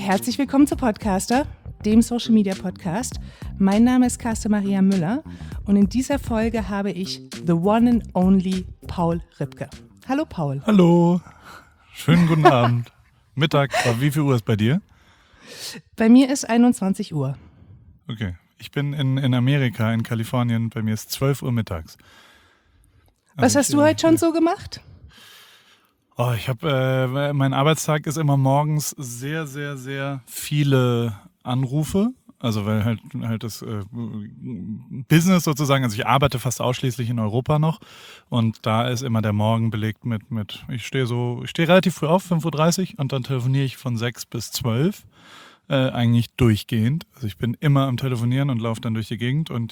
Herzlich willkommen zu Podcaster, dem Social Media Podcast. Mein Name ist Carsten Maria Müller und in dieser Folge habe ich the one and only Paul Ripke. Hallo Paul. Hallo, schönen guten Abend. Mittag, wie viel Uhr ist bei dir? Bei mir ist 21 Uhr. Okay, ich bin in Amerika, in Kalifornien, bei mir ist 12 Uhr mittags. Was hast du heute schon so gemacht? Oh, mein Arbeitstag ist immer morgens sehr, sehr, sehr viele Anrufe. Also weil halt das Business sozusagen, also ich arbeite fast ausschließlich in Europa noch und da ist immer der Morgen belegt mit ich stehe relativ früh auf, 5:30 Uhr und dann telefoniere ich von 6 bis 12 eigentlich durchgehend. Also ich bin immer am Telefonieren und laufe dann durch die Gegend und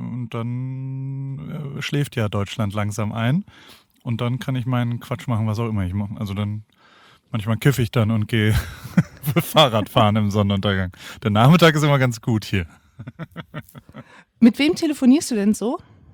dann schläft ja Deutschland langsam ein und dann kann ich meinen Quatsch machen, was auch immer ich mache. Also dann manchmal kiffe ich dann und gehe Fahrrad fahren im Sonnenuntergang. Der Nachmittag ist immer ganz gut hier. Mit wem telefonierst du denn so?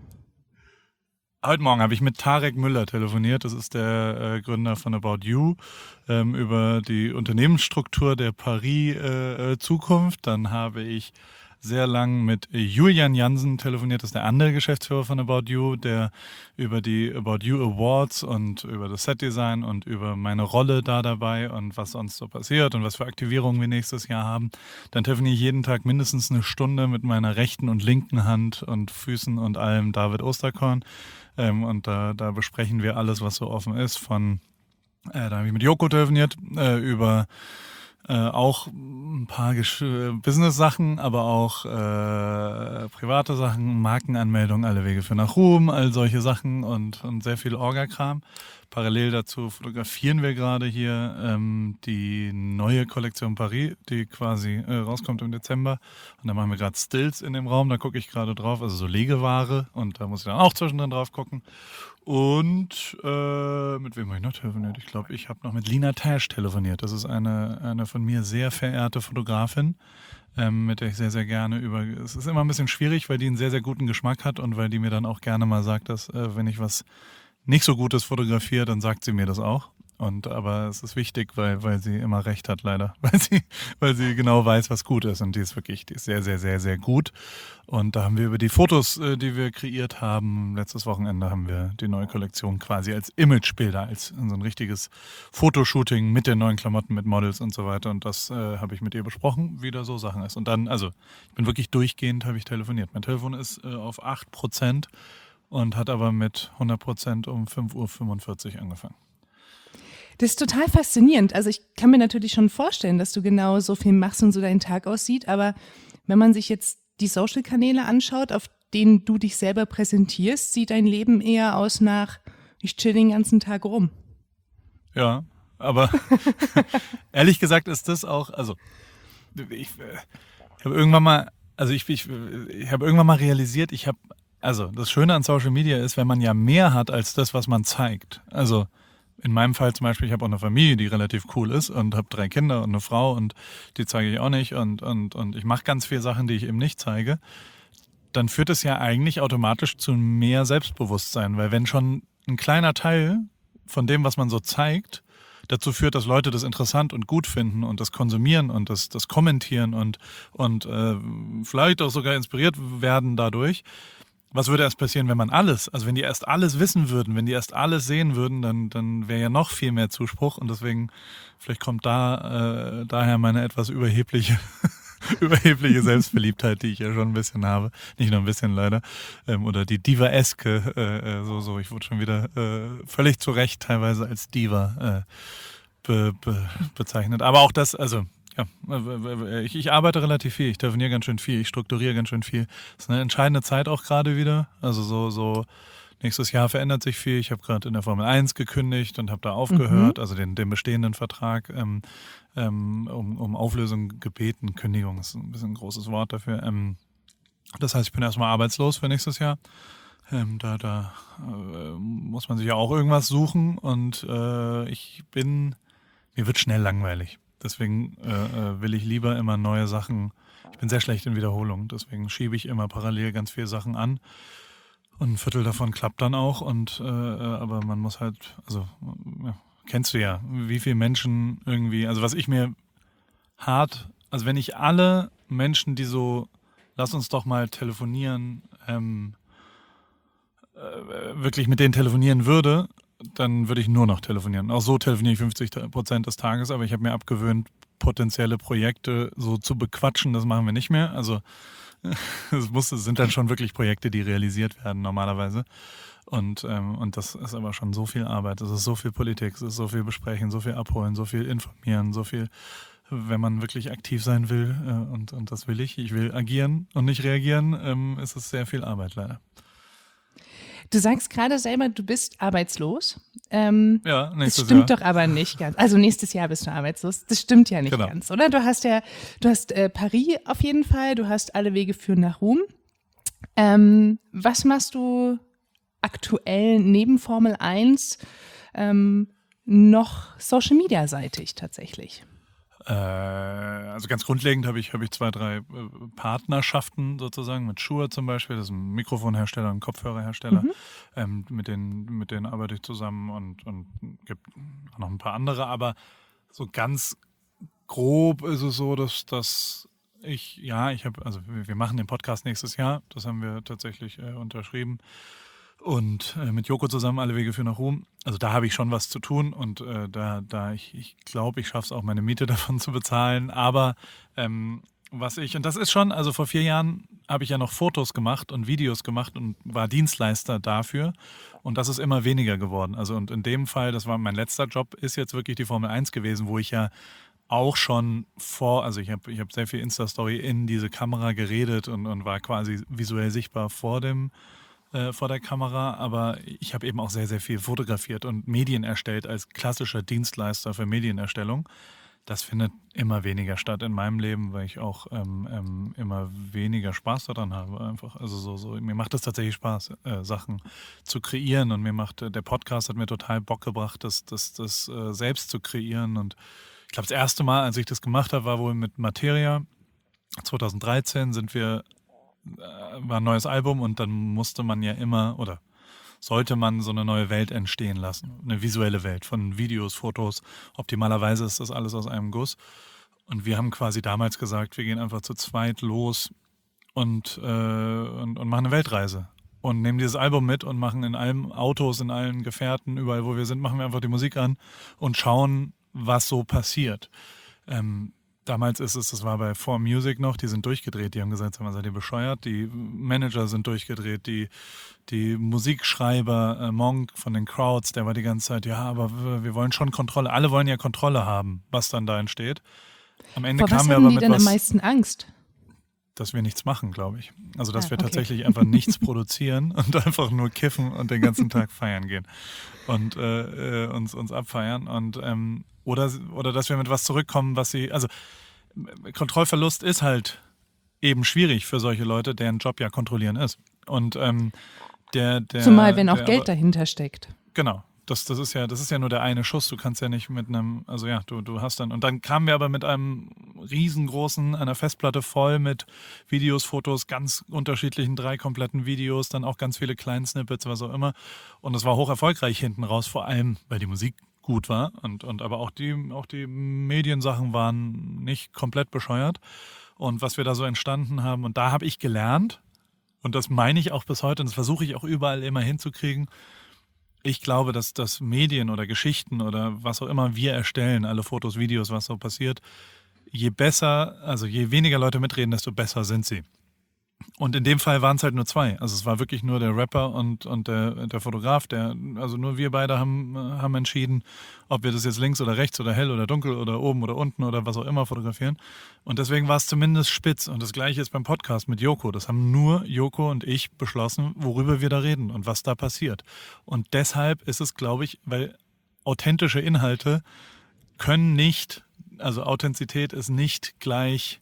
Heute Morgen habe ich mit Tarek Müller telefoniert. Das ist der Gründer von About You, über die Unternehmensstruktur der Paris-Zukunft. Dann habe ich sehr lang mit Julian Jansen telefoniert, das ist der andere Geschäftsführer von About You, der über die About You Awards und über das Setdesign und über meine Rolle da dabei und was sonst so passiert und was für Aktivierungen wir nächstes Jahr haben. Dann telefoniere ich jeden Tag mindestens eine Stunde mit meiner rechten und linken Hand und Füßen und allem David Osterkorn. Und da besprechen wir alles, was so offen ist. Da habe ich mit Joko telefoniert über auch ein paar Business-Sachen, aber auch private Sachen, Markenanmeldung, alle Wege für nach Ruhm, all solche Sachen und sehr viel Orga-Kram. Parallel dazu fotografieren wir gerade hier die neue Kollektion Paris, die quasi rauskommt im Dezember. Und da machen wir gerade Stills in dem Raum, da gucke ich gerade drauf, also so Legeware und da muss ich dann auch zwischendrin drauf gucken. Und mit wem habe ich noch telefoniert? Ich glaube, ich habe noch mit Lina Tash telefoniert. Das ist eine von mir sehr verehrte Fotografin, mit der ich sehr, sehr gerne es ist immer ein bisschen schwierig, weil die einen sehr, sehr guten Geschmack hat und weil die mir dann auch gerne mal sagt, dass wenn ich was nicht so Gutes fotografiere, dann sagt sie mir das auch. Aber es ist wichtig, weil sie immer recht hat, leider. Weil sie genau weiß, was gut ist. Und die ist sehr, sehr, sehr, sehr gut. Und da haben wir über die Fotos, die wir kreiert haben, letztes Wochenende haben wir die neue Kollektion quasi als Imagebilder, als so ein richtiges Fotoshooting mit den neuen Klamotten, mit Models und so weiter. Und das habe ich mit ihr besprochen, wie da so Sachen ist. Und dann, also ich bin wirklich durchgehend, habe ich telefoniert. Mein Telefon ist auf 8% und hat aber mit 100% um 5:45 Uhr angefangen. Das ist total faszinierend. Also ich kann mir natürlich schon vorstellen, dass du genau so viel machst und so dein Tag aussieht. Aber wenn man sich jetzt die Social-Kanäle anschaut, auf denen du dich selber präsentierst, sieht dein Leben eher aus nach, ich chill den ganzen Tag rum. Ja, aber ehrlich gesagt ist das auch, also ich habe irgendwann mal, ich habe irgendwann mal realisiert, also das Schöne an Social Media ist, wenn man ja mehr hat als das, was man zeigt. Also in meinem Fall zum Beispiel, ich habe auch eine Familie, die relativ cool ist und habe 3 Kinder und eine Frau und die zeige ich auch nicht und ich mache ganz viele Sachen, die ich eben nicht zeige. Dann führt es ja eigentlich automatisch zu mehr Selbstbewusstsein, weil wenn schon ein kleiner Teil von dem, was man so zeigt, dazu führt, dass Leute das interessant und gut finden und das konsumieren und das kommentieren und vielleicht auch sogar inspiriert werden dadurch. Was würde erst passieren, wenn wenn die erst alles wissen würden, wenn die erst alles sehen würden, dann wäre ja noch viel mehr Zuspruch und deswegen, vielleicht kommt daher meine etwas überhebliche Selbstverliebtheit, die ich ja schon ein bisschen habe, nicht nur ein bisschen leider, oder die Diva-eske, ich wurde schon wieder völlig zu Recht teilweise als Diva bezeichnet, aber auch das, also ja, ich arbeite relativ viel, ich telefoniere ganz schön viel, ich strukturiere ganz schön viel. Das ist eine entscheidende Zeit auch gerade wieder. Also so nächstes Jahr verändert sich viel. Ich habe gerade in der Formel 1 gekündigt und habe da aufgehört, also den bestehenden Vertrag um Auflösung gebeten. Kündigung ist ein bisschen ein großes Wort dafür. Das heißt, ich bin erstmal arbeitslos für nächstes Jahr. Da muss man sich ja auch irgendwas suchen und mir wird schnell langweilig. Deswegen will ich lieber immer neue Sachen. Ich bin sehr schlecht in Wiederholung, deswegen schiebe ich immer parallel ganz viele Sachen an. Und ein Viertel davon klappt dann auch. Aber man muss halt, also ja, kennst du ja, wie viele Menschen irgendwie, also was ich mir hart, also wenn ich alle Menschen, die so, lass uns doch mal telefonieren, wirklich mit denen telefonieren würde, dann würde ich nur noch telefonieren. Auch so telefoniere ich 50% des Tages, aber ich habe mir abgewöhnt, potenzielle Projekte so zu bequatschen, das machen wir nicht mehr. Also es sind dann schon wirklich Projekte, die realisiert werden normalerweise. Und das ist aber schon so viel Arbeit, es ist so viel Politik, es ist so viel Besprechen, so viel Abholen, so viel Informieren, so viel, wenn man wirklich aktiv sein will, und das will ich will agieren und nicht reagieren, ist es sehr viel Arbeit leider. Du sagst gerade selber, du bist arbeitslos. Ja, nächstes Jahr. Das stimmt doch aber nicht ganz. Also nächstes Jahr bist du arbeitslos. Das stimmt ja nicht ganz, oder? Du hast Paris auf jeden Fall, du hast Alle Wege führen nach Ruhm. Was machst du aktuell neben Formel 1 noch Social-Media-seitig tatsächlich? Also ganz grundlegend habe ich 2, 3 Partnerschaften sozusagen mit Shure zum Beispiel, das ist ein Mikrofonhersteller und Kopfhörerhersteller. Mit denen arbeite ich zusammen und gibt auch noch ein paar andere, aber so ganz grob ist es so, dass wir machen den Podcast nächstes Jahr, das haben wir tatsächlich unterschrieben. Und mit Joko zusammen Alle Wege führen nach Ruhm. Also da habe ich schon was zu tun und ich glaube, ich schaffe es auch, meine Miete davon zu bezahlen. Aber und das ist schon, also vor 4 Jahren habe ich ja noch Fotos gemacht und Videos gemacht und war Dienstleister dafür. Und das ist immer weniger geworden. Also und in dem Fall, das war mein letzter Job, ist jetzt wirklich die Formel 1 gewesen, wo ich ja auch schon ich hab sehr viel Insta-Story in diese Kamera geredet und war quasi visuell sichtbar vor der Kamera, aber ich habe eben auch sehr, sehr viel fotografiert und Medien erstellt als klassischer Dienstleister für Medienerstellung. Das findet immer weniger statt in meinem Leben, weil ich auch immer weniger Spaß daran habe. Einfach. Also mir macht es tatsächlich Spaß, Sachen zu kreieren und der Podcast hat mir total Bock gebracht, das selbst zu kreieren. Und ich glaube, das erste Mal, als ich das gemacht habe, war wohl mit Materia. 2013 war ein neues Album und dann musste man ja immer oder sollte man so eine neue Welt entstehen lassen. Eine visuelle Welt von Videos, Fotos. Optimalerweise ist das alles aus einem Guss. Und wir haben quasi damals gesagt, wir gehen einfach zu zweit los und machen eine Weltreise. Und nehmen dieses Album mit und machen in allen Autos, in allen Gefährten, überall wo wir sind, machen wir einfach die Musik an und schauen, was so passiert. Damals das war bei 4Music noch, die sind durchgedreht, die haben gesagt, seid ihr bescheuert? Die Manager sind durchgedreht, die Musikschreiber, Monk von den Crowds, der war die ganze Zeit, ja, aber wir wollen schon Kontrolle, alle wollen ja Kontrolle haben, was dann da entsteht. Am Ende kamen wir aber mit was... Vor was haben die denn am meisten Angst? Dass wir nichts machen, glaube ich. Also, dass wir tatsächlich einfach nichts produzieren und einfach nur kiffen und den ganzen Tag feiern gehen und uns abfeiern und oder dass wir mit was zurückkommen, also Kontrollverlust ist halt eben schwierig für solche Leute, deren Job ja kontrollieren ist. Und zumal wenn auch Geld dahinter steckt. Genau. Das ist ja nur der eine Schuss. Du kannst ja nicht mit einem, also ja, du hast dann, und dann kamen wir aber mit einer Festplatte voll mit Videos, Fotos, ganz unterschiedlichen 3 kompletten Videos, dann auch ganz viele kleinen Snippets, was auch immer. Und es war hoch erfolgreich hinten raus, vor allem, weil die Musik gut war und aber auch die Mediensachen waren nicht komplett bescheuert. Und was wir da so entstanden haben, und da habe ich gelernt, und das meine ich auch bis heute, und das versuche ich auch überall immer hinzukriegen. Ich glaube, dass Medien oder Geschichten oder was auch immer wir erstellen, alle Fotos, Videos, was so passiert, je weniger Leute mitreden, desto besser sind sie. Und in dem Fall waren es halt nur 2. Also es war wirklich nur der Rapper und der Fotograf, also nur wir beide haben entschieden, ob wir das jetzt links oder rechts oder hell oder dunkel oder oben oder unten oder was auch immer fotografieren. Und deswegen war es zumindest spitz. Und das Gleiche ist beim Podcast mit Joko. Das haben nur Joko und ich beschlossen, worüber wir da reden und was da passiert. Und deshalb ist es, glaube ich, weil authentische Inhalte also Authentizität ist nicht gleich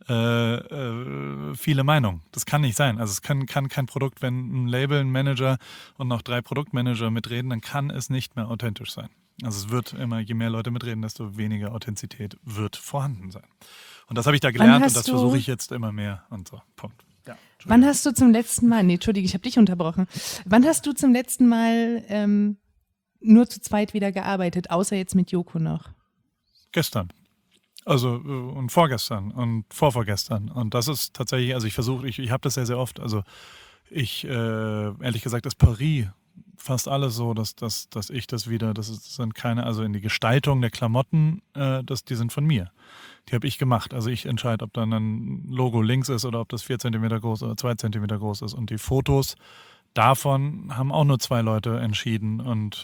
viele Meinungen. Das kann nicht sein. Also es kann kein Produkt, wenn ein Label, ein Manager und noch 3 Produktmanager mitreden, dann kann es nicht mehr authentisch sein. Also es wird immer, je mehr Leute mitreden, desto weniger Authentizität wird vorhanden sein. Und das habe ich da gelernt und das versuche ich jetzt immer mehr und so. Punkt. Ja, wann hast du zum letzten Mal, Entschuldige, ich habe dich unterbrochen. Wann hast du zum letzten Mal nur zu zweit wieder gearbeitet, außer jetzt mit Joko noch? Gestern. Also und vorgestern und vorvorgestern. Und das ist tatsächlich, also ich habe das sehr, sehr oft. Also ehrlich gesagt, ist Paris fast alles so, dass ich das wieder, sind keine, also in die Gestaltung der Klamotten, die sind von mir. Die habe ich gemacht. Also ich entscheide, ob dann ein Logo links ist oder ob das 4 Zentimeter groß oder 2 Zentimeter groß ist. Und die Fotos davon haben auch nur 2 Leute entschieden.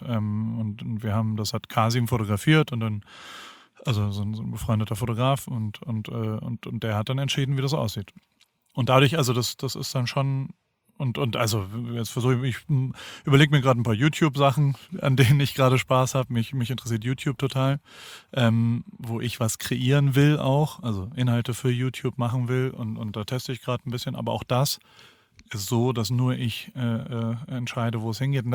Und das hat Kasim fotografiert und dann, also so ein befreundeter Fotograf und der hat dann entschieden, wie das aussieht. Und dadurch, also das ist dann schon. Und also jetzt ich überlege mir gerade ein paar YouTube-Sachen, an denen ich gerade Spaß habe. Mich interessiert YouTube total, wo ich was kreieren will auch, also Inhalte für YouTube machen will und da teste ich gerade ein bisschen. Aber auch das ist so, dass nur ich entscheide, wo es hingeht. Und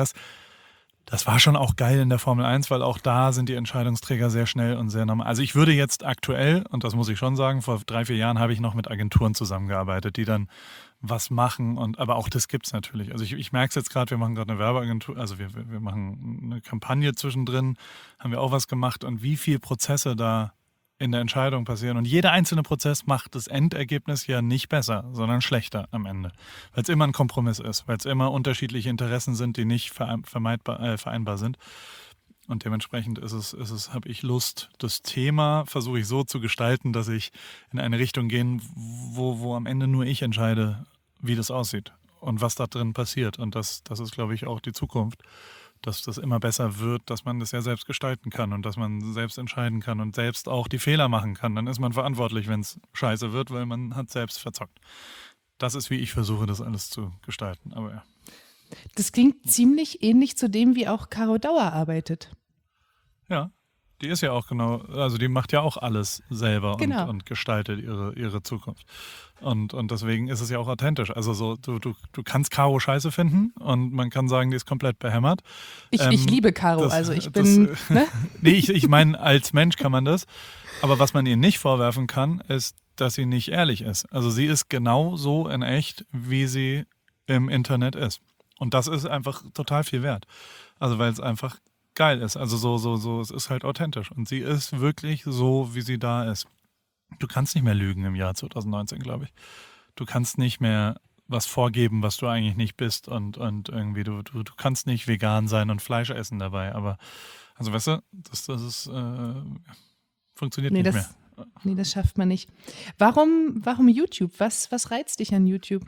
das war schon auch geil in der Formel 1, weil auch da sind die Entscheidungsträger sehr schnell und sehr normal. Also ich würde jetzt aktuell, und das muss ich schon sagen, vor 3, 4 Jahren habe ich noch mit Agenturen zusammengearbeitet, die dann was machen. Aber auch das gibt's natürlich. Also ich merke es jetzt gerade, wir machen gerade eine Werbeagentur, also wir machen eine Kampagne zwischendrin, haben wir auch was gemacht und wie viele Prozesse da in der Entscheidung passieren. Und jeder einzelne Prozess macht das Endergebnis ja nicht besser, sondern schlechter am Ende. Weil es immer ein Kompromiss ist, weil es immer unterschiedliche Interessen sind, die nicht vereinbar sind. Und dementsprechend habe ich Lust, das Thema versuche ich so zu gestalten, dass ich in eine Richtung gehe, wo am Ende nur ich entscheide, wie das aussieht und was da drin passiert. Und das ist, glaube ich, auch die Zukunft, dass das immer besser wird, dass man das ja selbst gestalten kann und dass man selbst entscheiden kann und selbst auch die Fehler machen kann. Dann ist man verantwortlich, wenn es scheiße wird, weil man hat selbst verzockt. Das ist, wie ich versuche, das alles zu gestalten. Aber ja. Das klingt ziemlich ähnlich zu dem, wie auch Caro Dauer arbeitet. Ja, die ist ja auch genau, also die macht ja auch alles selber Genau. und gestaltet ihre Zukunft. Und deswegen ist es ja auch authentisch. Also so, du kannst Caro scheiße finden und man kann sagen, die ist komplett behämmert. Ich liebe Caro, also ich bin. Ne? Nee, ich meine, als Mensch kann man das. Aber was man ihr nicht vorwerfen kann, ist, dass sie nicht ehrlich ist. Also sie ist genau so in echt, wie sie im Internet ist. Und das ist einfach total viel wert. Also weil es einfach geil ist. Also so, es ist halt authentisch. Und sie ist wirklich so, wie sie da ist. Du kannst nicht mehr lügen im Jahr 2019, glaube ich. Du kannst nicht mehr was vorgeben, was du eigentlich nicht bist und irgendwie, du kannst nicht vegan sein und Fleisch essen dabei. Aber, also weißt du, das ist, funktioniert nicht mehr. Nee, das schafft man nicht. Warum YouTube? Was reizt dich an YouTube?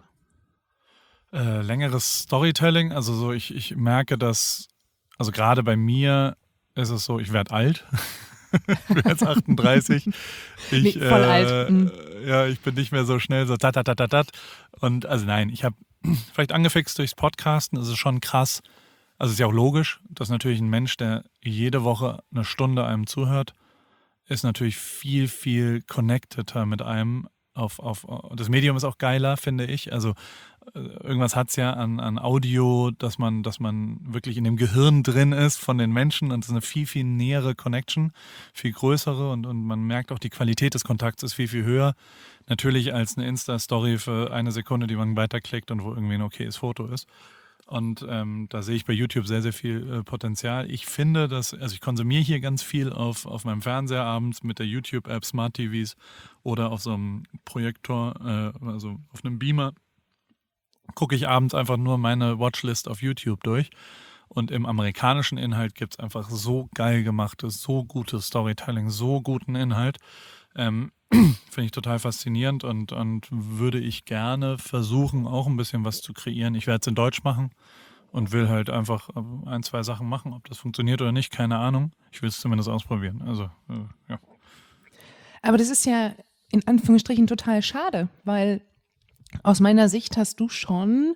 Längeres Storytelling, also so, ich merke, dass, also gerade bei mir ist es so, ich werde alt. Ich bin jetzt 38. Voll alt. Ja, ich bin nicht mehr so schnell so tat. Und also nein, ich habe vielleicht angefixt durchs Podcasten, das ist schon krass. Also ist ja auch logisch, dass natürlich ein Mensch, der jede Woche eine Stunde einem zuhört, ist natürlich viel, viel connecteder mit einem. Das Medium ist auch geiler, finde ich. Also irgendwas hat es ja an Audio, dass man wirklich in dem Gehirn drin ist von den Menschen und es ist eine viel, viel nähere Connection, viel größere und man merkt auch, die Qualität des Kontakts ist viel, viel höher. Natürlich als eine Insta-Story für 1 Sekunde, die man weiterklickt und wo irgendwie ein okayes Foto ist. Und da sehe ich bei YouTube sehr, sehr viel Potenzial. Ich finde, also ich konsumiere hier ganz viel auf meinem Fernseher abends mit der YouTube-App, Smart TVs oder auf so einem Projektor, also auf einem Beamer, gucke ich abends einfach nur meine Watchlist auf YouTube durch. Und im amerikanischen Inhalt gibt es einfach so geil gemachtes, so gutes Storytelling, so guten Inhalt. Finde ich total faszinierend und würde ich gerne versuchen, auch ein bisschen was zu kreieren. Ich werde es in Deutsch machen und will halt einfach 1, 2 Sachen machen. Ob das funktioniert oder nicht, keine Ahnung. Ich will es zumindest ausprobieren. Also, ja. Aber das ist ja in Anführungsstrichen total schade, weil aus meiner Sicht hast du schon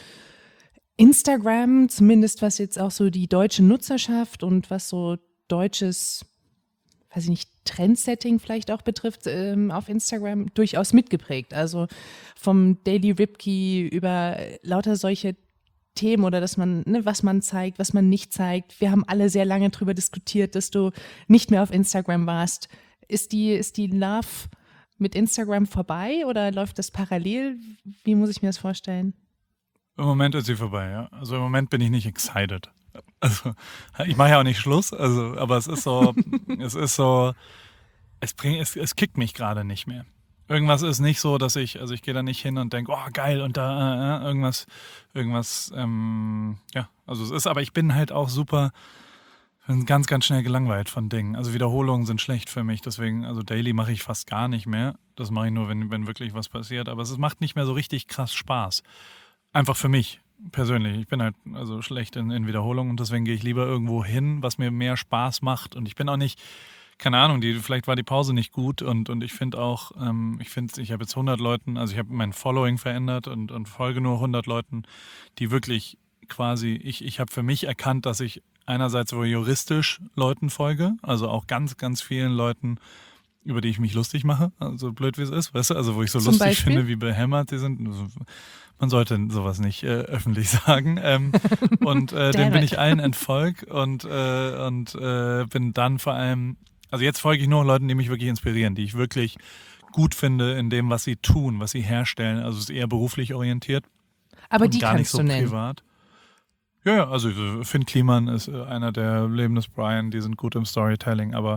Instagram, zumindest was jetzt auch so die deutsche Nutzerschaft und was so deutsches, weiß ich nicht, Trendsetting vielleicht auch betrifft, auf Instagram durchaus mitgeprägt. Also vom Daily Ripkey über lauter solche Themen oder dass man, ne, was man zeigt, was man nicht zeigt. Wir haben alle sehr lange darüber diskutiert, dass du nicht mehr auf Instagram warst. Ist die Love mit Instagram vorbei oder läuft das parallel? Wie muss ich mir das vorstellen? Im Moment ist sie vorbei, ja. Also im Moment bin ich nicht excited. Also ich mache ja auch nicht Schluss, also, aber es ist so, es kickt mich gerade nicht mehr. Irgendwas ist nicht so, dass ich gehe da nicht hin und denke, oh geil, und da irgendwas, also es ist, aber ich bin halt auch bin ganz, ganz schnell gelangweilt von Dingen. Also Wiederholungen sind schlecht für mich, deswegen, also Daily mache ich fast gar nicht mehr. Das mache ich nur, wenn wirklich was passiert, aber es macht nicht mehr so richtig krass Spaß. Einfach für mich persönlich. Ich bin halt also schlecht in Wiederholungen und deswegen gehe ich lieber irgendwo hin, was mir mehr Spaß macht und ich bin auch nicht, keine Ahnung, vielleicht war die Pause nicht gut und ich finde auch, ich habe jetzt 100 Leuten, also ich habe mein Following verändert und folge nur 100 Leuten, die wirklich quasi, ich habe für mich erkannt, dass ich einerseits juristisch Leuten folge, also auch ganz, ganz vielen Leuten, über die ich mich lustig mache, also blöd wie es ist, weißt du, also wo ich so Zum lustig Beispiel? finde, wie behämmert die sind. Also, man sollte sowas nicht öffentlich sagen. Und Damn dem bin it. ich allen entfolgt und bin dann vor allem, also jetzt folge ich nur Leuten, die mich wirklich inspirieren, die ich wirklich gut finde in dem, was sie tun, was sie herstellen. Also es ist eher beruflich orientiert Aber und die gar nicht kannst so du nennen. privat. Ja, also Finn Kliman ist einer der Leben des Brian, die sind gut im Storytelling, aber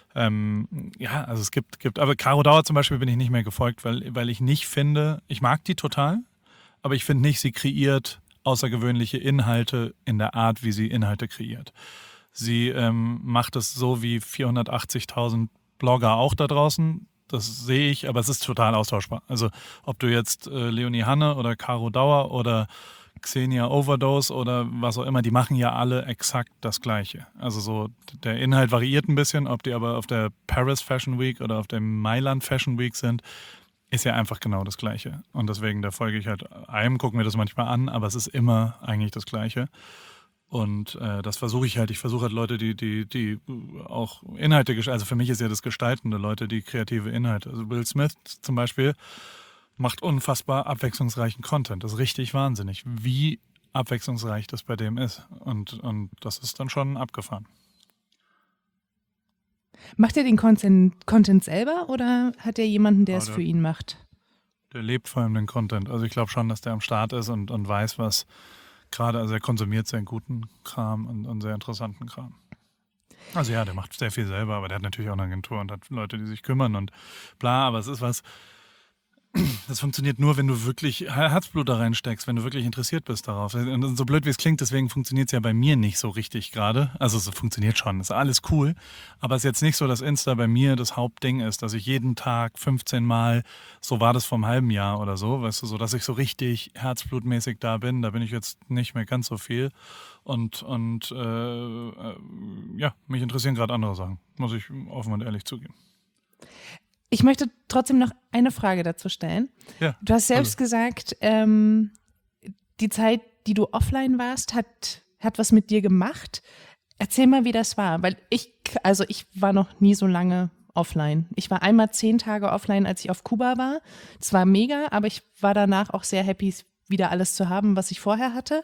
also es gibt, aber Caro Dauer zum Beispiel bin ich nicht mehr gefolgt, weil ich nicht finde, ich mag die total, aber ich finde nicht, sie kreiert außergewöhnliche Inhalte in der Art, wie sie Inhalte kreiert. Sie macht es so wie 480.000 Blogger auch da draußen. Das sehe ich, aber es ist total austauschbar. Also ob du jetzt Leonie Hanne oder Caro Dauer oder Xenia Overdose oder was auch immer, die machen ja alle exakt das Gleiche. Also so, der Inhalt variiert ein bisschen, ob die aber auf der Paris Fashion Week oder auf der Mailand Fashion Week sind, ist ja einfach genau das Gleiche. Und deswegen, da folge ich halt einem, gucke mir das manchmal an, aber es ist immer eigentlich das Gleiche. Und das versuche ich halt. Ich versuche halt Leute, die auch Inhalte gestalten. Also für mich ist ja das Gestaltende, Leute, die kreative Inhalte. Also Will Smith zum Beispiel macht unfassbar abwechslungsreichen Content. Das ist richtig wahnsinnig, wie abwechslungsreich das bei dem ist. Und das ist dann schon abgefahren. Macht er den Content selber oder hat er jemanden, der es Oder für ihn macht? der lebt vor allem den Content. Also ich glaube schon, dass der am Start ist und weiß, was gerade, also er konsumiert sehr guten Kram und sehr interessanten Kram. Also ja, der macht sehr viel selber, aber der hat natürlich auch eine Agentur und hat Leute, die sich kümmern und bla, aber es ist was, das funktioniert nur, wenn du wirklich Herzblut da reinsteckst, wenn du wirklich interessiert bist darauf. Und so blöd wie es klingt, deswegen funktioniert es ja bei mir nicht so richtig gerade. Also es funktioniert schon, ist alles cool. Aber es ist jetzt nicht so, dass Insta bei mir das Hauptding ist, dass ich jeden Tag 15 Mal, so war das vor einem halben Jahr oder so, weißt du, so dass ich so richtig herzblutmäßig da bin ich jetzt nicht mehr ganz so viel. Und ja, mich interessieren gerade andere Sachen, muss ich offen und ehrlich zugeben. Ich möchte trotzdem noch eine Frage dazu stellen. Ja, Du hast selbst gesagt, die Zeit, die du offline warst, hat was mit dir gemacht. Erzähl mal, wie das war, weil ich war noch nie so lange offline. Ich war einmal 10 Tage offline, als ich auf Kuba war. Es war mega, aber ich war danach auch sehr happy, wieder alles zu haben, was ich vorher hatte.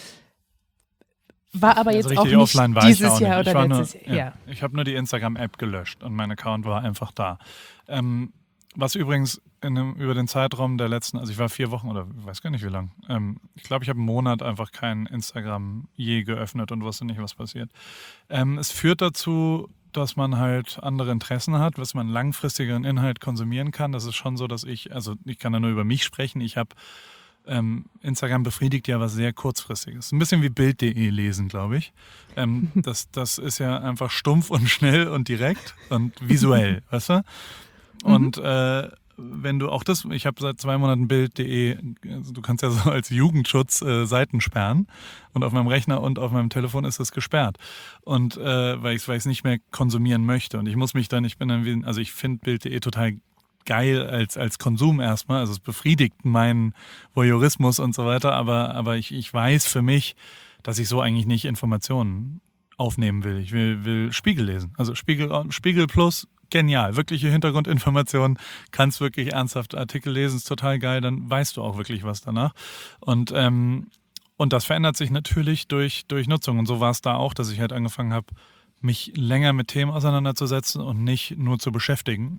War aber jetzt also auch richtig nicht offline war ich dieses auch Jahr nicht. oder letztes Jahr. Ja. Ich habe nur die Instagram-App gelöscht und mein Account war einfach da. Was übrigens über den Zeitraum der letzten, also ich war 4 Wochen oder ich weiß gar nicht wie lang. Ich glaube, ich habe einen Monat einfach kein Instagram je geöffnet und wusste nicht, was passiert. Es führt dazu, dass man halt andere Interessen hat, dass man langfristigeren Inhalt konsumieren kann. Das ist schon so, dass ich kann da nur über mich sprechen. Ich habe Instagram befriedigt ja was sehr Kurzfristiges. Ein bisschen wie Bild.de lesen, glaube ich. Das ist ja einfach stumpf und schnell und direkt und visuell, weißt du? Und wenn du auch ich habe seit 2 Monaten Bild.de, also du kannst ja so als Jugendschutz Seiten sperren und auf meinem Rechner und auf meinem Telefon ist es gesperrt. Und weil ich es nicht mehr konsumieren möchte. Und ich muss mich dann, ich finde Bild.de total geil als Konsum erstmal, also es befriedigt meinen Voyeurismus und so weiter, aber ich weiß für mich, dass ich so eigentlich nicht Informationen aufnehmen will. Ich will Spiegel lesen. Also Spiegel Plus, genial. Wirkliche Hintergrundinformationen, kannst wirklich ernsthaft Artikel lesen, ist total geil, dann weißt du auch wirklich was danach. Und das verändert sich natürlich durch Nutzung. Und so war es da auch, dass ich halt angefangen habe, mich länger mit Themen auseinanderzusetzen und nicht nur zu beschäftigen.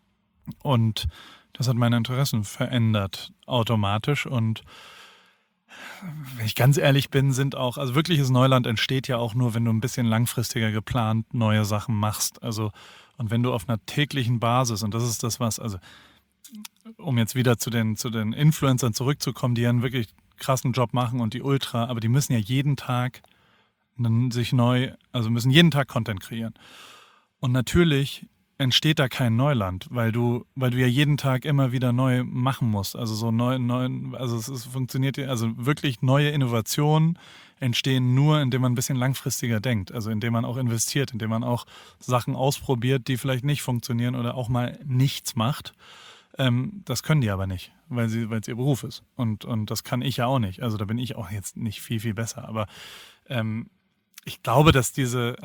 Und das hat meine Interessen verändert automatisch und Wenn ich ganz ehrlich bin, sind auch, also wirkliches Neuland entsteht ja auch nur, wenn du ein bisschen langfristiger geplant neue Sachen machst. Also, und wenn du auf einer täglichen Basis, und das ist das, was, also, um jetzt wieder zu den Influencern zurückzukommen, die ja einen wirklich krassen Job machen und die Ultra, aber die müssen ja jeden Tag sich neu, also müssen jeden Tag Content kreieren. Und natürlich entsteht da kein Neuland, weil du ja jeden Tag immer wieder neu machen musst. Also so also funktioniert ja, also wirklich neue Innovationen entstehen nur, indem man ein bisschen langfristiger denkt. Also indem man auch investiert, indem man auch Sachen ausprobiert, die vielleicht nicht funktionieren oder auch mal nichts macht. Das können die aber nicht, weil es ihr Beruf ist. Und das kann ich ja auch nicht. Also da bin ich auch jetzt nicht viel, viel besser. Aber ich glaube, dass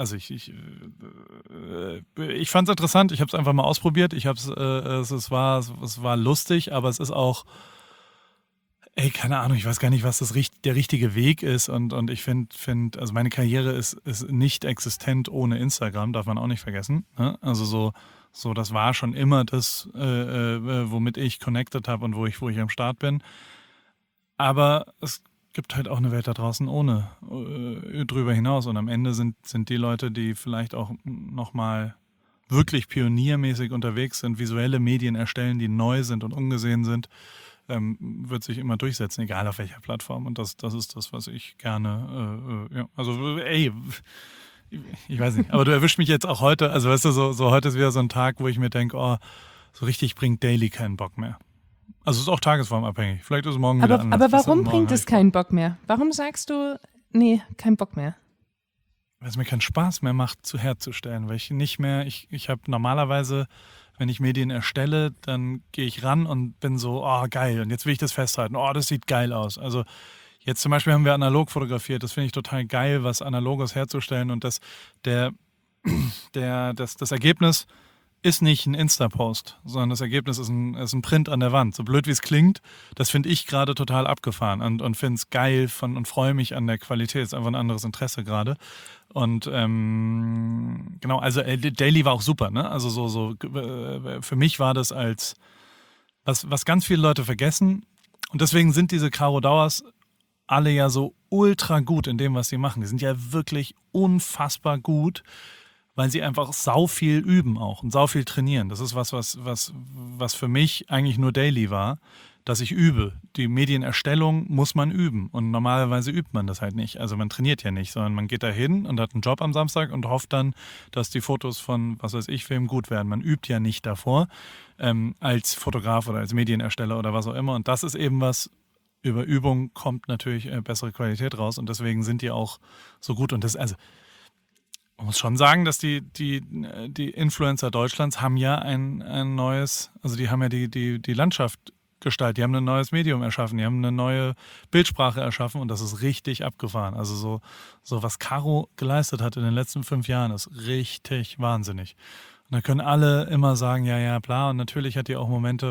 ich fand es interessant, ich habe es einfach mal ausprobiert, es war lustig, aber es ist auch, keine Ahnung, ich weiß gar nicht, was der richtige Weg ist und ich finde, also meine Karriere ist nicht existent ohne Instagram, darf man auch nicht vergessen, ne? Also so, das war schon immer das, womit ich connected habe und wo ich am Start bin, aber es gibt halt auch eine Welt da draußen ohne, drüber hinaus. Und am Ende sind die Leute, die vielleicht auch nochmal wirklich pioniermäßig unterwegs sind, visuelle Medien erstellen, die neu sind und ungesehen sind, wird sich immer durchsetzen, egal auf welcher Plattform. Und das ist das, was ich gerne, ja, also ich weiß nicht, aber du erwischst mich jetzt auch heute, also weißt du, so heute ist wieder so ein Tag, wo ich mir denke, oh, so richtig bringt Daily keinen Bock mehr. Also es ist auch tagesformabhängig. Vielleicht ist es morgen wieder anders. Aber warum bringt es keinen Bock mehr? Warum sagst du, nee, kein Bock mehr? Weil es mir keinen Spaß mehr macht, herzustellen. Weil ich nicht mehr, ich habe normalerweise, wenn ich Medien erstelle, dann gehe ich ran und bin so, oh geil, und jetzt will ich das festhalten. Oh, das sieht geil aus. Also jetzt zum Beispiel haben wir analog fotografiert. Das finde ich total geil, was Analoges herzustellen. Und das Ergebnis ist nicht ein Insta-Post, sondern das Ergebnis ist ein Print an der Wand. So blöd wie es klingt, das finde ich gerade total abgefahren und finde es geil und freue mich an der Qualität. Ist einfach ein anderes Interesse gerade. Und genau, also Daily war auch super, ne? Also für mich war das als was ganz viele Leute vergessen. Und deswegen sind diese Caro Dauers alle ja so ultra gut in dem, was sie machen. Die sind ja wirklich unfassbar gut, weil sie einfach sau viel üben auch und sau viel trainieren. Das ist was für mich eigentlich nur Daily war, dass ich übe. Die Medienerstellung muss man üben und normalerweise übt man das halt nicht. Also man trainiert ja nicht, sondern man geht da hin und hat einen Job am Samstag und hofft dann, dass die Fotos von, was weiß ich, wem gut werden. Man übt ja nicht davor als Fotograf oder als Medienersteller oder was auch immer. Und das ist eben was, über Übung kommt natürlich bessere Qualität raus und deswegen sind die auch so gut. Und das, also man muss schon sagen, dass die Influencer Deutschlands haben ja ein neues, also die haben ja die Landschaft gestaltet, die haben ein neues Medium erschaffen, die haben eine neue Bildsprache erschaffen und das ist richtig abgefahren. Also so was Caro geleistet hat in den letzten 5 Jahren, ist richtig wahnsinnig. Und da können alle immer sagen, ja, bla, und natürlich hat die auch Momente,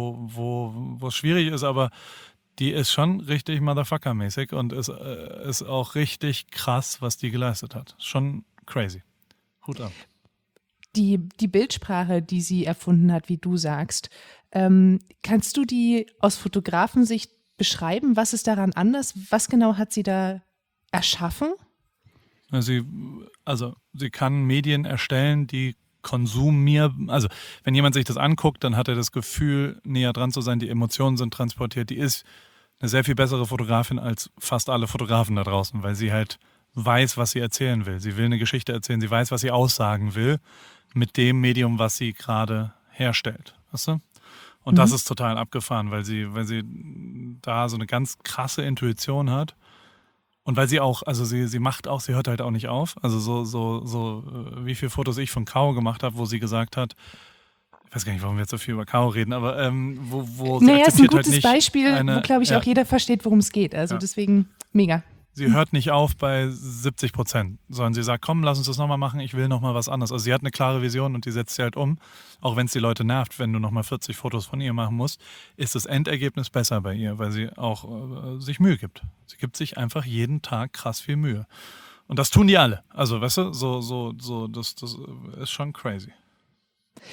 wo es schwierig ist, aber die ist schon richtig Motherfucker-mäßig und ist auch richtig krass, was die geleistet hat. Schon crazy. Hut ab. Die Bildsprache, die sie erfunden hat, wie du sagst, kannst du die aus Fotografensicht beschreiben? Was ist daran anders? Was genau hat sie da erschaffen? Sie kann Medien erstellen, die also wenn jemand sich das anguckt, dann hat er das Gefühl, näher dran zu sein, die Emotionen sind transportiert. Die ist eine sehr viel bessere Fotografin als fast alle Fotografen da draußen, weil sie halt weiß, was sie erzählen will. Sie will eine Geschichte erzählen, sie weiß, was sie aussagen will mit dem Medium, was sie gerade herstellt. Weißt du? Und das ist total abgefahren, weil sie da so eine ganz krasse Intuition hat. Und weil sie auch, also sie hört halt auch nicht auf. Also so wie viele Fotos ich von Caro gemacht habe, wo sie gesagt hat, ich weiß gar nicht, warum wir jetzt so viel über Caro reden, aber wo sie naja, ist ein gutes halt nicht Beispiel, wo, glaube ich, auch jeder versteht, worum es geht. Also deswegen mega. Sie hört nicht auf bei 70%, sondern sie sagt, komm, lass uns das nochmal machen, ich will nochmal was anderes. Also sie hat eine klare Vision und die setzt sie halt um. Auch wenn es die Leute nervt, wenn du nochmal 40 Fotos von ihr machen musst, ist das Endergebnis besser bei ihr, weil sie auch sich Mühe gibt. Sie gibt sich einfach jeden Tag krass viel Mühe. Und das tun die alle. Also, weißt du, das ist schon crazy.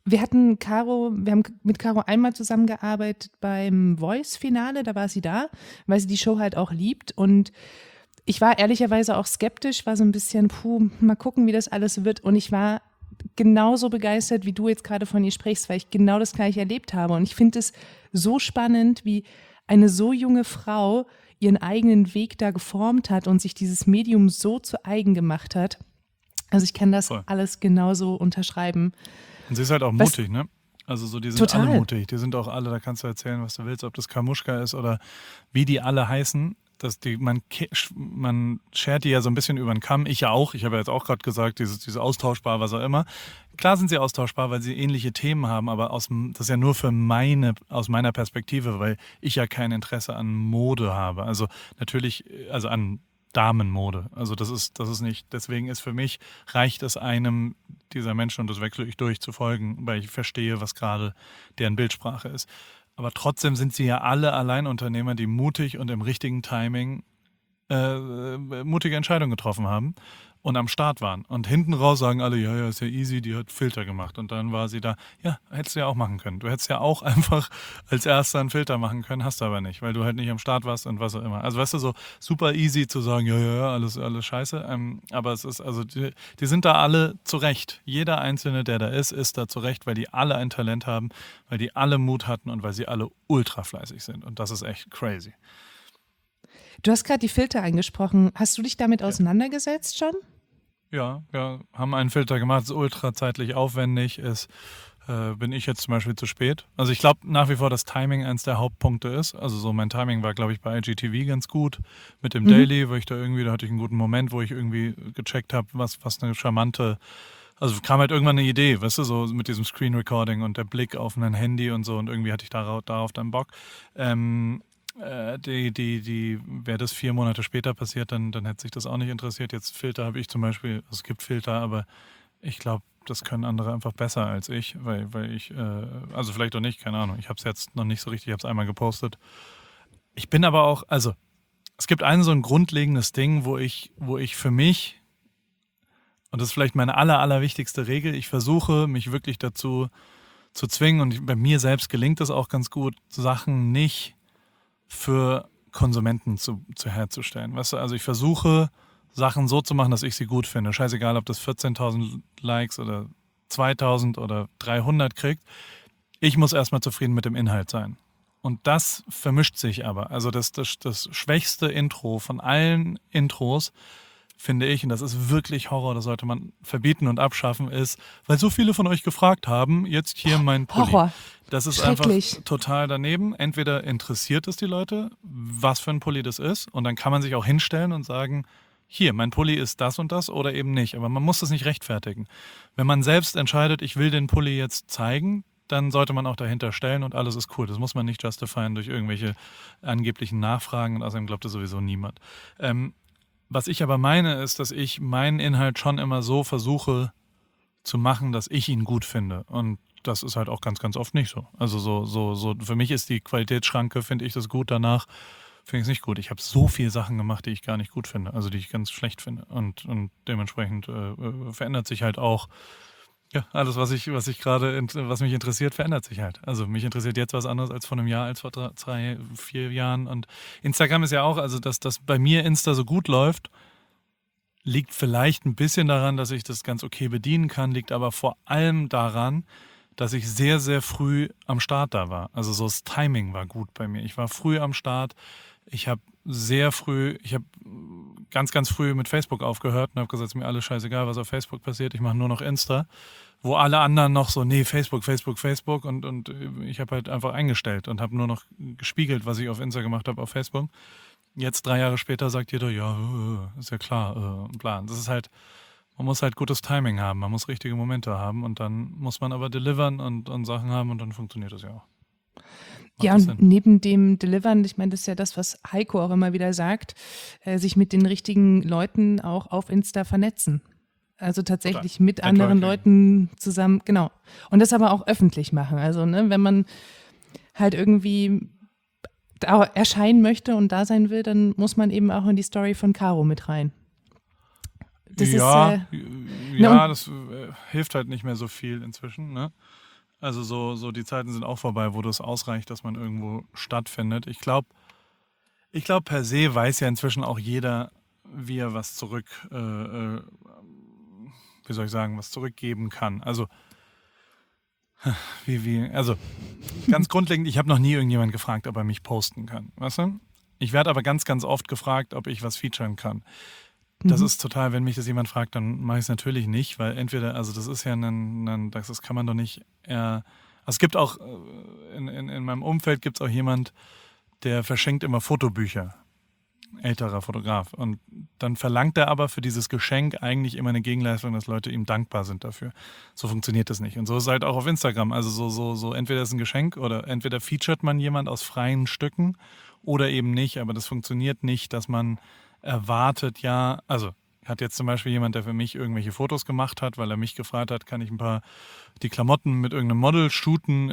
wir haben mit Caro einmal zusammengearbeitet beim Voice-Finale, da war sie da, weil sie die Show halt auch liebt und ich war ehrlicherweise auch skeptisch, war so ein bisschen, mal gucken, wie das alles wird und ich war genauso begeistert, wie du jetzt gerade von ihr sprichst, weil ich genau das Gleiche erlebt habe und ich finde es so spannend, wie eine so junge Frau ihren eigenen Weg da geformt hat und sich dieses Medium so zu eigen gemacht hat. Also ich kann das alles genauso unterschreiben. Und sie ist halt auch mutig, ne? Also so, die sind Total. alle mutig. Die sind auch alle, da kannst du erzählen, was du willst, ob das Kamuschka ist oder wie die alle heißen. Man schert die ja so ein bisschen über den Kamm. Ich ja auch. Ich habe ja jetzt auch gerade gesagt, diese austauschbar, was auch immer. Klar sind sie austauschbar, weil sie ähnliche Themen haben, aber das ist ja nur aus meiner Perspektive, weil ich ja kein Interesse an Mode habe. Also natürlich, also an Damenmode. Also das ist nicht, deswegen ist für mich, reicht es einem dieser Menschen, und das wechsle ich durch, zu folgen, weil ich verstehe, was gerade deren Bildsprache ist. Aber trotzdem sind sie ja alle Alleinunternehmer, die mutig und im richtigen Timing mutige Entscheidungen getroffen haben und am Start waren. Und hinten raus sagen alle, ja, ist ja easy, die hat Filter gemacht. Und dann war sie da, ja, hättest du ja auch machen können. Du hättest ja auch einfach als Erster einen Filter machen können, hast du aber nicht, weil du halt nicht am Start warst und was auch immer. Also weißt du, so super easy zu sagen, ja, alles scheiße. Aber es ist, also die sind da alle zurecht. Jeder Einzelne, der da ist da zurecht, weil die alle ein Talent haben, weil die alle Mut hatten und weil sie alle ultra fleißig sind. Und das ist echt crazy. Du hast gerade die Filter angesprochen. Hast du dich damit auseinandergesetzt schon? Ja, haben einen Filter gemacht, ist ultra zeitlich aufwendig, bin ich jetzt zum Beispiel zu spät. Also ich glaube nach wie vor, dass Timing eins der Hauptpunkte ist. Also so mein Timing war, glaube ich, bei IGTV ganz gut mit dem Daily, wo da hatte ich einen guten Moment, wo ich irgendwie gecheckt habe, was eine charmante, also kam halt irgendwann eine Idee, weißt du, so mit diesem Screen Recording und der Blick auf ein Handy und so und irgendwie hatte ich darauf dann Bock. Wäre das 4 Monate später passiert, dann hätte sich das auch nicht interessiert. Jetzt Filter habe ich zum Beispiel, also es gibt Filter, aber ich glaube, das können andere einfach besser als ich, weil ich, also vielleicht auch nicht, keine Ahnung. Ich habe es jetzt noch nicht so richtig, ich habe es einmal gepostet. Ich bin aber auch, also es gibt so ein grundlegendes Ding, wo ich für mich, und das ist vielleicht meine allerwichtigste Regel, ich versuche mich wirklich dazu zu zwingen, und bei mir selbst gelingt es auch ganz gut, Sachen nicht für Konsumenten herzustellen. Weißt du, also ich versuche, Sachen so zu machen, dass ich sie gut finde. Scheißegal, ob das 14.000 Likes oder 2.000 oder 300 kriegt. Ich muss erstmal zufrieden mit dem Inhalt sein. Und das vermischt sich aber. Also das schwächste Intro von allen Intros, finde ich, und das ist wirklich Horror, das sollte man verbieten und abschaffen, ist, weil so viele von euch gefragt haben, jetzt hier mein Pulli. Horror. Das ist einfach total daneben. Entweder interessiert es die Leute, was für ein Pulli das ist, und dann kann man sich auch hinstellen und sagen, hier, mein Pulli ist das und das oder eben nicht. Aber man muss das nicht rechtfertigen. Wenn man selbst entscheidet, ich will den Pulli jetzt zeigen, dann sollte man auch dahinter stellen und alles ist cool. Das muss man nicht justifieren durch irgendwelche angeblichen Nachfragen, und außerdem glaubt das sowieso niemand. Was ich aber meine, ist, dass ich meinen Inhalt schon immer so versuche zu machen, dass ich ihn gut finde. Und das ist halt auch ganz, ganz oft nicht so. Also so für mich ist die Qualitätsschranke, finde ich das gut, danach finde ich es nicht gut. Ich habe so viele Sachen gemacht, die ich gar nicht gut finde, also die ich ganz schlecht finde. Und dementsprechend verändert sich halt auch, ja, alles, was mich interessiert, verändert sich halt. Also mich interessiert jetzt was anderes als vor einem Jahr, als vor 3, 4 Jahren. Und Instagram ist ja auch, also dass das bei mir Insta so gut läuft, liegt vielleicht ein bisschen daran, dass ich das ganz okay bedienen kann, liegt aber vor allem daran, dass ich sehr, sehr früh am Start da war. Also so das Timing war gut bei mir. Ich war früh am Start. Ich habe ganz, ganz früh mit Facebook aufgehört und habe gesagt, es ist mir alles scheißegal, was auf Facebook passiert. Ich mache nur noch Insta. Wo alle anderen noch so, nee, Facebook. Und ich habe halt einfach eingestellt und habe nur noch gespiegelt, was ich auf Insta gemacht habe auf Facebook. Jetzt 3 Jahre später sagt jeder, ja, ist ja klar, Plan. Das ist halt, man muss halt gutes Timing haben, man muss richtige Momente haben und dann muss man aber delivern und Sachen haben und dann funktioniert das ja auch. Ja, und neben dem Delivern, ich meine, das ist ja das, was Heiko auch immer wieder sagt, sich mit den richtigen Leuten auch auf Insta vernetzen. Also tatsächlich mit anderen Leuten zusammen, genau. Und das aber auch öffentlich machen. Also, ne, wenn man halt irgendwie da erscheinen möchte und da sein will, dann muss man eben auch in die Story von Caro mit rein. Das das hilft halt nicht mehr so viel inzwischen, ne? Also so die Zeiten sind auch vorbei, wo das ausreicht, dass man irgendwo stattfindet. Ich glaube, per se weiß ja inzwischen auch jeder, wie er was was zurückgeben kann. Also, also ganz grundlegend, ich habe noch nie irgendjemand gefragt, ob er mich posten kann. Weißt du? Ich werde aber ganz, ganz oft gefragt, ob ich was featuren kann. Das ist total, wenn mich das jemand fragt, dann mache ich es natürlich nicht, weil entweder, also das ist ja das kann man doch nicht, also es gibt auch, in meinem Umfeld gibt es auch jemand, der verschenkt immer Fotobücher, älterer Fotograf. Und dann verlangt er aber für dieses Geschenk eigentlich immer eine Gegenleistung, dass Leute ihm dankbar sind dafür. So funktioniert das nicht. Und so ist es halt auch auf Instagram. Also so entweder ist ein Geschenk oder entweder featuret man jemand aus freien Stücken oder eben nicht. Aber das funktioniert nicht, dass man erwartet, ja, also hat jetzt zum Beispiel jemand, der für mich irgendwelche Fotos gemacht hat, weil er mich gefragt hat, kann ich die Klamotten mit irgendeinem Model shooten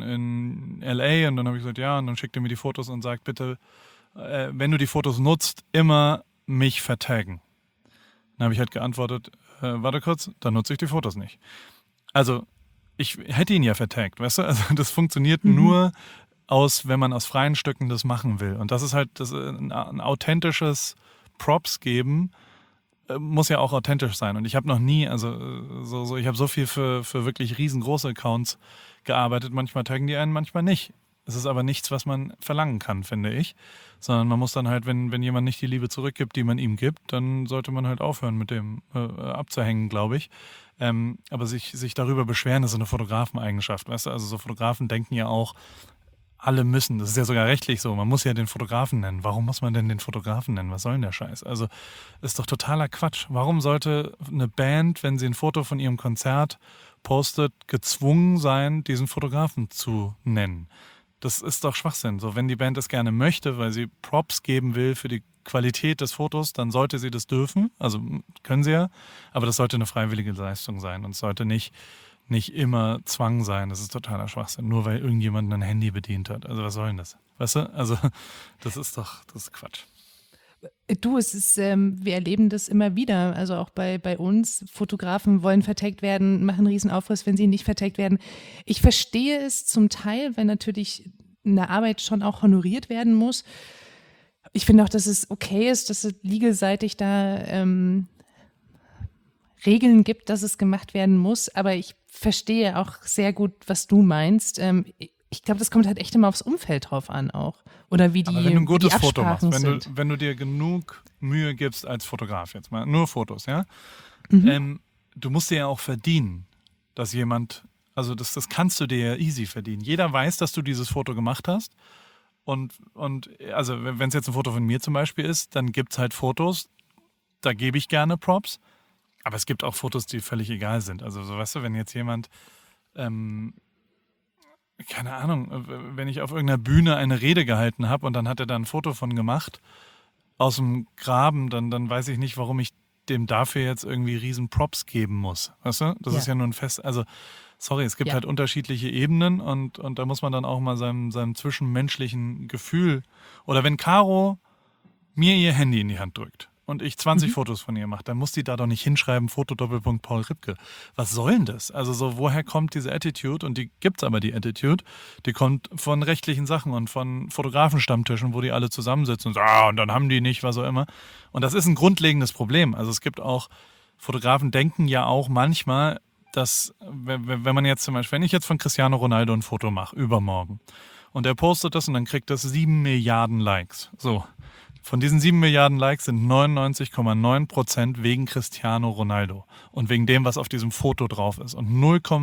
in LA? Und dann habe ich gesagt, ja, und dann schickt er mir die Fotos und sagt, bitte, wenn du die Fotos nutzt, immer mich vertaggen. Dann habe ich halt geantwortet, warte kurz, dann nutze ich die Fotos nicht. Also ich hätte ihn ja vertaggt, weißt du? Also das funktioniert nur wenn man aus freien Stücken das machen will. Und das ist halt ein authentisches Props geben, muss ja auch authentisch sein. Und ich habe noch nie, also ich habe so viel für wirklich riesengroße Accounts gearbeitet. Manchmal taggen die einen, manchmal nicht. Es ist aber nichts, was man verlangen kann, finde ich. Sondern man muss dann halt, wenn jemand nicht die Liebe zurückgibt, die man ihm gibt, dann sollte man halt aufhören, mit dem abzuhängen, glaube ich. Aber sich darüber beschweren, ist so eine Fotografeneigenschaft. Weißt du? Also so Fotografen denken ja auch, alle müssen, das ist ja sogar rechtlich so, man muss ja den Fotografen nennen. Warum muss man denn den Fotografen nennen? Was soll denn der Scheiß? Also ist doch totaler Quatsch. Warum sollte eine Band, wenn sie ein Foto von ihrem Konzert postet, gezwungen sein, diesen Fotografen zu nennen? Das ist doch Schwachsinn. So, wenn die Band das gerne möchte, weil sie Props geben will für die Qualität des Fotos, dann sollte sie das dürfen. Also können sie ja, aber das sollte eine freiwillige Leistung sein und es sollte nicht immer Zwang sein. Das ist totaler Schwachsinn. Nur weil irgendjemand ein Handy bedient hat. Also was soll denn das? Weißt du? Also das ist Quatsch. Du, wir erleben das immer wieder, also auch bei uns. Fotografen wollen vertaggt werden, machen einen riesen Aufriss, wenn sie nicht vertaggt werden. Ich verstehe es zum Teil, wenn natürlich eine Arbeit schon auch honoriert werden muss. Ich finde auch, dass es okay ist, dass es legelseitig da Regeln gibt, dass es gemacht werden muss, aber ich verstehe auch sehr gut, was du meinst. Ich glaube, das kommt halt echt immer aufs Umfeld drauf an auch. Oder wie die Aber wenn du ein gutes Foto machst, sind. wenn du dir genug Mühe gibst als Fotograf, jetzt mal nur Fotos, ja, du musst dir ja auch verdienen, dass jemand, also das kannst du dir ja easy verdienen. Jeder weiß, dass du dieses Foto gemacht hast und also wenn es jetzt ein Foto von mir zum Beispiel ist, dann gibt es halt Fotos, da gebe ich gerne Props. Aber es gibt auch Fotos, die völlig egal sind. Also, so, weißt du, wenn jetzt jemand, keine Ahnung, wenn ich auf irgendeiner Bühne eine Rede gehalten habe und dann hat er da ein Foto von gemacht aus dem Graben, dann weiß ich nicht, warum ich dem dafür jetzt irgendwie riesen Props geben muss. Weißt du? Das ist ja nur ein also, sorry, es gibt halt unterschiedliche Ebenen und da muss man dann auch mal seinem zwischenmenschlichen Gefühl, oder wenn Caro mir ihr Handy in die Hand drückt und ich 20 Fotos von ihr mache, dann muss die da doch nicht hinschreiben, Foto Doppelpunkt Paul Ripke. Was soll denn das? Also so, woher kommt diese Attitude? Und die gibt's aber, die Attitude, die kommt von rechtlichen Sachen und von Fotografenstammtischen, wo die alle zusammensitzen und sagen, und dann haben die nicht, was auch immer. Und das ist ein grundlegendes Problem. Also es gibt auch, Fotografen denken ja auch manchmal, dass, wenn man jetzt zum Beispiel, wenn ich jetzt von Cristiano Ronaldo ein Foto mache, übermorgen, und er postet das und dann kriegt das 7 Milliarden Likes. So. Von diesen 7 Milliarden Likes sind 99,9% wegen Cristiano Ronaldo und wegen dem, was auf diesem Foto drauf ist. Und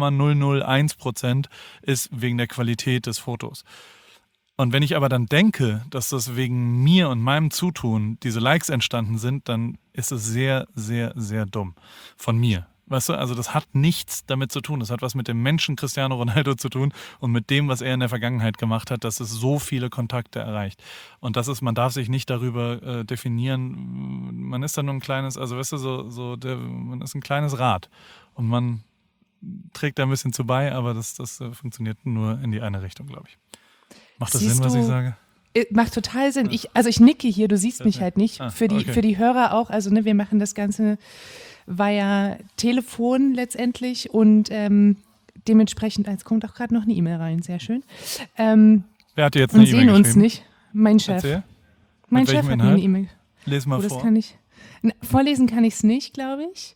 0,001% ist wegen der Qualität des Fotos. Und wenn ich aber dann denke, dass das wegen mir und meinem Zutun diese Likes entstanden sind, dann ist es sehr, sehr, sehr dumm von mir. Weißt du, also das hat nichts damit zu tun. Das hat was mit dem Menschen Cristiano Ronaldo zu tun und mit dem, was er in der Vergangenheit gemacht hat, dass es so viele Kontakte erreicht. Und das ist, man darf sich nicht darüber definieren. Man ist dann nur ein kleines, also weißt du, man ist ein kleines Rad und man trägt da ein bisschen zu bei, aber das funktioniert nur in die eine Richtung, glaube ich. Macht das Sinn, was ich sage? Macht total Sinn. Ich nicke hier, du siehst mich halt nicht. Für die Hörer auch, also wir machen das Ganze via Telefon letztendlich und dementsprechend, jetzt kommt auch gerade noch eine E-Mail rein, sehr schön. Wer hat dir jetzt eine Und E-Mail sehen uns geschrieben? nicht. Mein Chef. Erzähl. Mein Mit Chef welchem hat mir eine Inhalt? E-Mail. Les mal Das vor. kann ich. Vorlesen kann ich es nicht, glaube ich.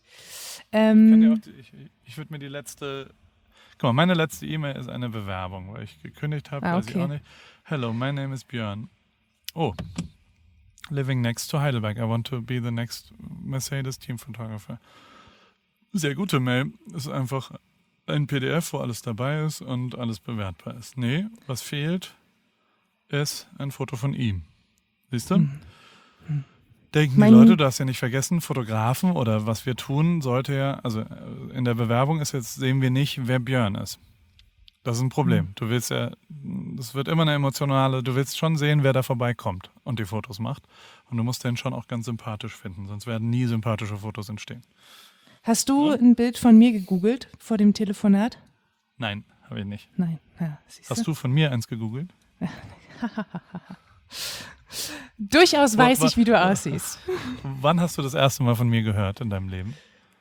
Ich würde mir die letzte. Guck mal, meine letzte E-Mail ist eine Bewerbung, weil ich gekündigt habe, weiß ich okay. auch nicht. Hello, my name is Björn. Oh. Living next to Heidelberg. I want to be the next Mercedes Team Photographer. Sehr gute Mail. Ist einfach ein PDF, wo alles dabei ist und alles bewertbar ist. Nee, was fehlt, ist ein Foto von ihm. Siehst du? Denken die Leute, du darfst ja nicht vergessen, Fotografen oder was wir tun, sollte ja, also in der Bewerbung ist jetzt, sehen wir nicht, wer Björn ist. Das ist ein Problem. Du willst ja, das wird immer eine emotionale, du willst schon sehen, wer da vorbeikommt und die Fotos macht. Und du musst den schon auch ganz sympathisch finden, sonst werden nie sympathische Fotos entstehen. Hast du ein Bild von mir gegoogelt vor dem Telefonat? Nein, habe ich nicht. Nein. Ja, Hast du von mir eins gegoogelt? Durchaus weiß ich, wie du aussiehst. Wann hast du das erste Mal von mir gehört in deinem Leben?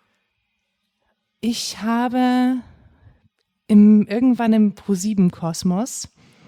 Ich habe irgendwann im Pro7-Kosmos,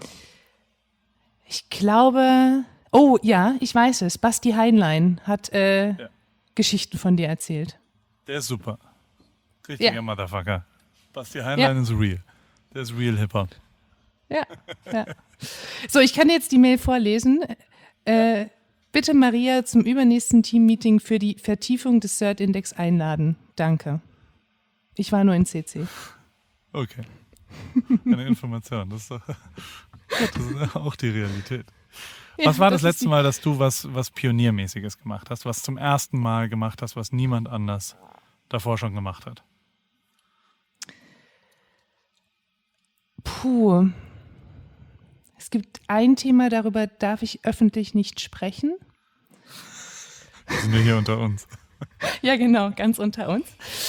ich glaube, oh ja, ich weiß es, Basti Heinlein hat Geschichten von dir erzählt. Der ist super. Richtiger Ja. Motherfucker. Basti Heinlein ist real. Der ist real Hip-Hop. Ja. So, ich kann jetzt die Mail vorlesen. Bitte Maria zum übernächsten Teammeeting für die Vertiefung des CERT-Index einladen. Danke. Ich war nur in CC. Okay. Eine Information. Das ist auch die Realität. Was war das letzte Mal, dass du was Pioniermäßiges gemacht hast, was zum ersten Mal gemacht hast, was niemand anders davor schon gemacht hat? Puh. Es gibt ein Thema, darüber darf ich öffentlich nicht sprechen. Wir sind ja hier unter uns. Ja, genau, ganz unter uns.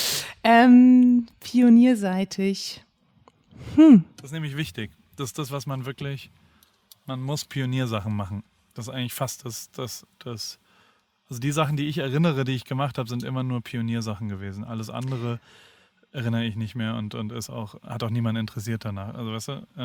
Pionierseitig. Das ist nämlich wichtig. Das ist das, was man wirklich, man muss Pioniersachen machen. Das ist eigentlich fast das, also die Sachen, die ich erinnere, die ich gemacht habe, sind immer nur Pioniersachen gewesen. Alles andere erinnere ich nicht mehr und ist auch, hat auch niemand interessiert danach. Also weißt du,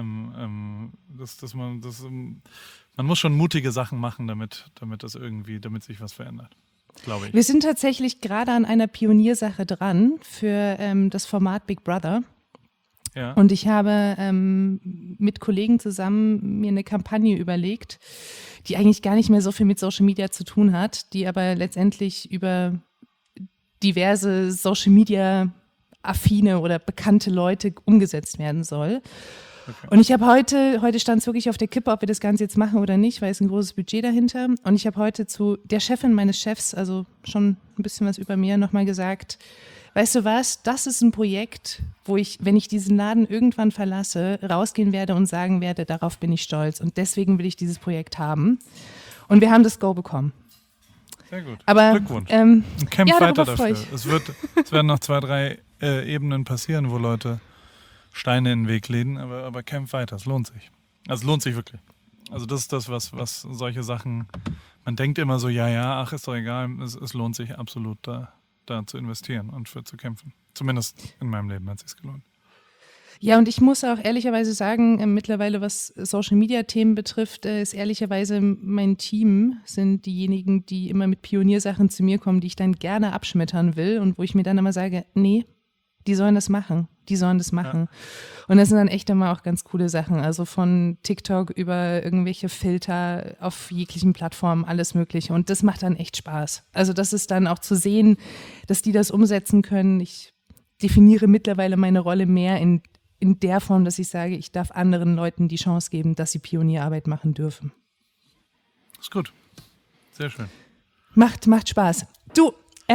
man muss schon mutige Sachen machen, damit sich was verändert. Glaube ich. Wir sind tatsächlich gerade an einer Pioniersache dran für das Format Big Brother. Ja. Und ich habe mit Kollegen zusammen mir eine Kampagne überlegt, die eigentlich gar nicht mehr so viel mit Social Media zu tun hat, die aber letztendlich über diverse Social Media affine oder bekannte Leute umgesetzt werden soll. Okay. Und ich habe heute stand es wirklich auf der Kippe, ob wir das Ganze jetzt machen oder nicht, weil es ein großes Budget dahinter. Und ich habe heute zu der Chefin meines Chefs, also schon ein bisschen was über mir, nochmal gesagt, weißt du was, das ist ein Projekt, wo ich, wenn ich diesen Laden irgendwann verlasse, rausgehen werde und sagen werde, darauf bin ich stolz. Und deswegen will ich dieses Projekt haben. Und wir haben das Go bekommen. Sehr gut. Aber, Glückwunsch. Und kämpft ja, weiter dafür. Es werden noch 2, 3 Ebenen passieren, wo Leute Steine in den Weg legen, aber kämpft weiter. Es lohnt sich. Also es lohnt sich wirklich. Also das ist das, was solche Sachen, man denkt immer so, ach, ist doch egal. Es lohnt sich absolut, da zu investieren und für zu kämpfen. Zumindest in meinem Leben hat es sich gelohnt. Ja, und ich muss auch ehrlicherweise sagen, mittlerweile, was Social-Media-Themen betrifft, ist ehrlicherweise mein Team sind diejenigen, die immer mit Pioniersachen zu mir kommen, die ich dann gerne abschmettern will und wo ich mir dann immer sage, nee, die sollen das machen. Ja. Und das sind dann echt immer auch ganz coole Sachen. Also von TikTok über irgendwelche Filter auf jeglichen Plattformen, alles mögliche. Und das macht dann echt Spaß. Also das ist dann auch zu sehen, dass die das umsetzen können. Ich definiere mittlerweile meine Rolle mehr in der Form, dass ich sage, ich darf anderen Leuten die Chance geben, dass sie Pionierarbeit machen dürfen. Ist gut. Sehr schön. Macht Spaß. Du,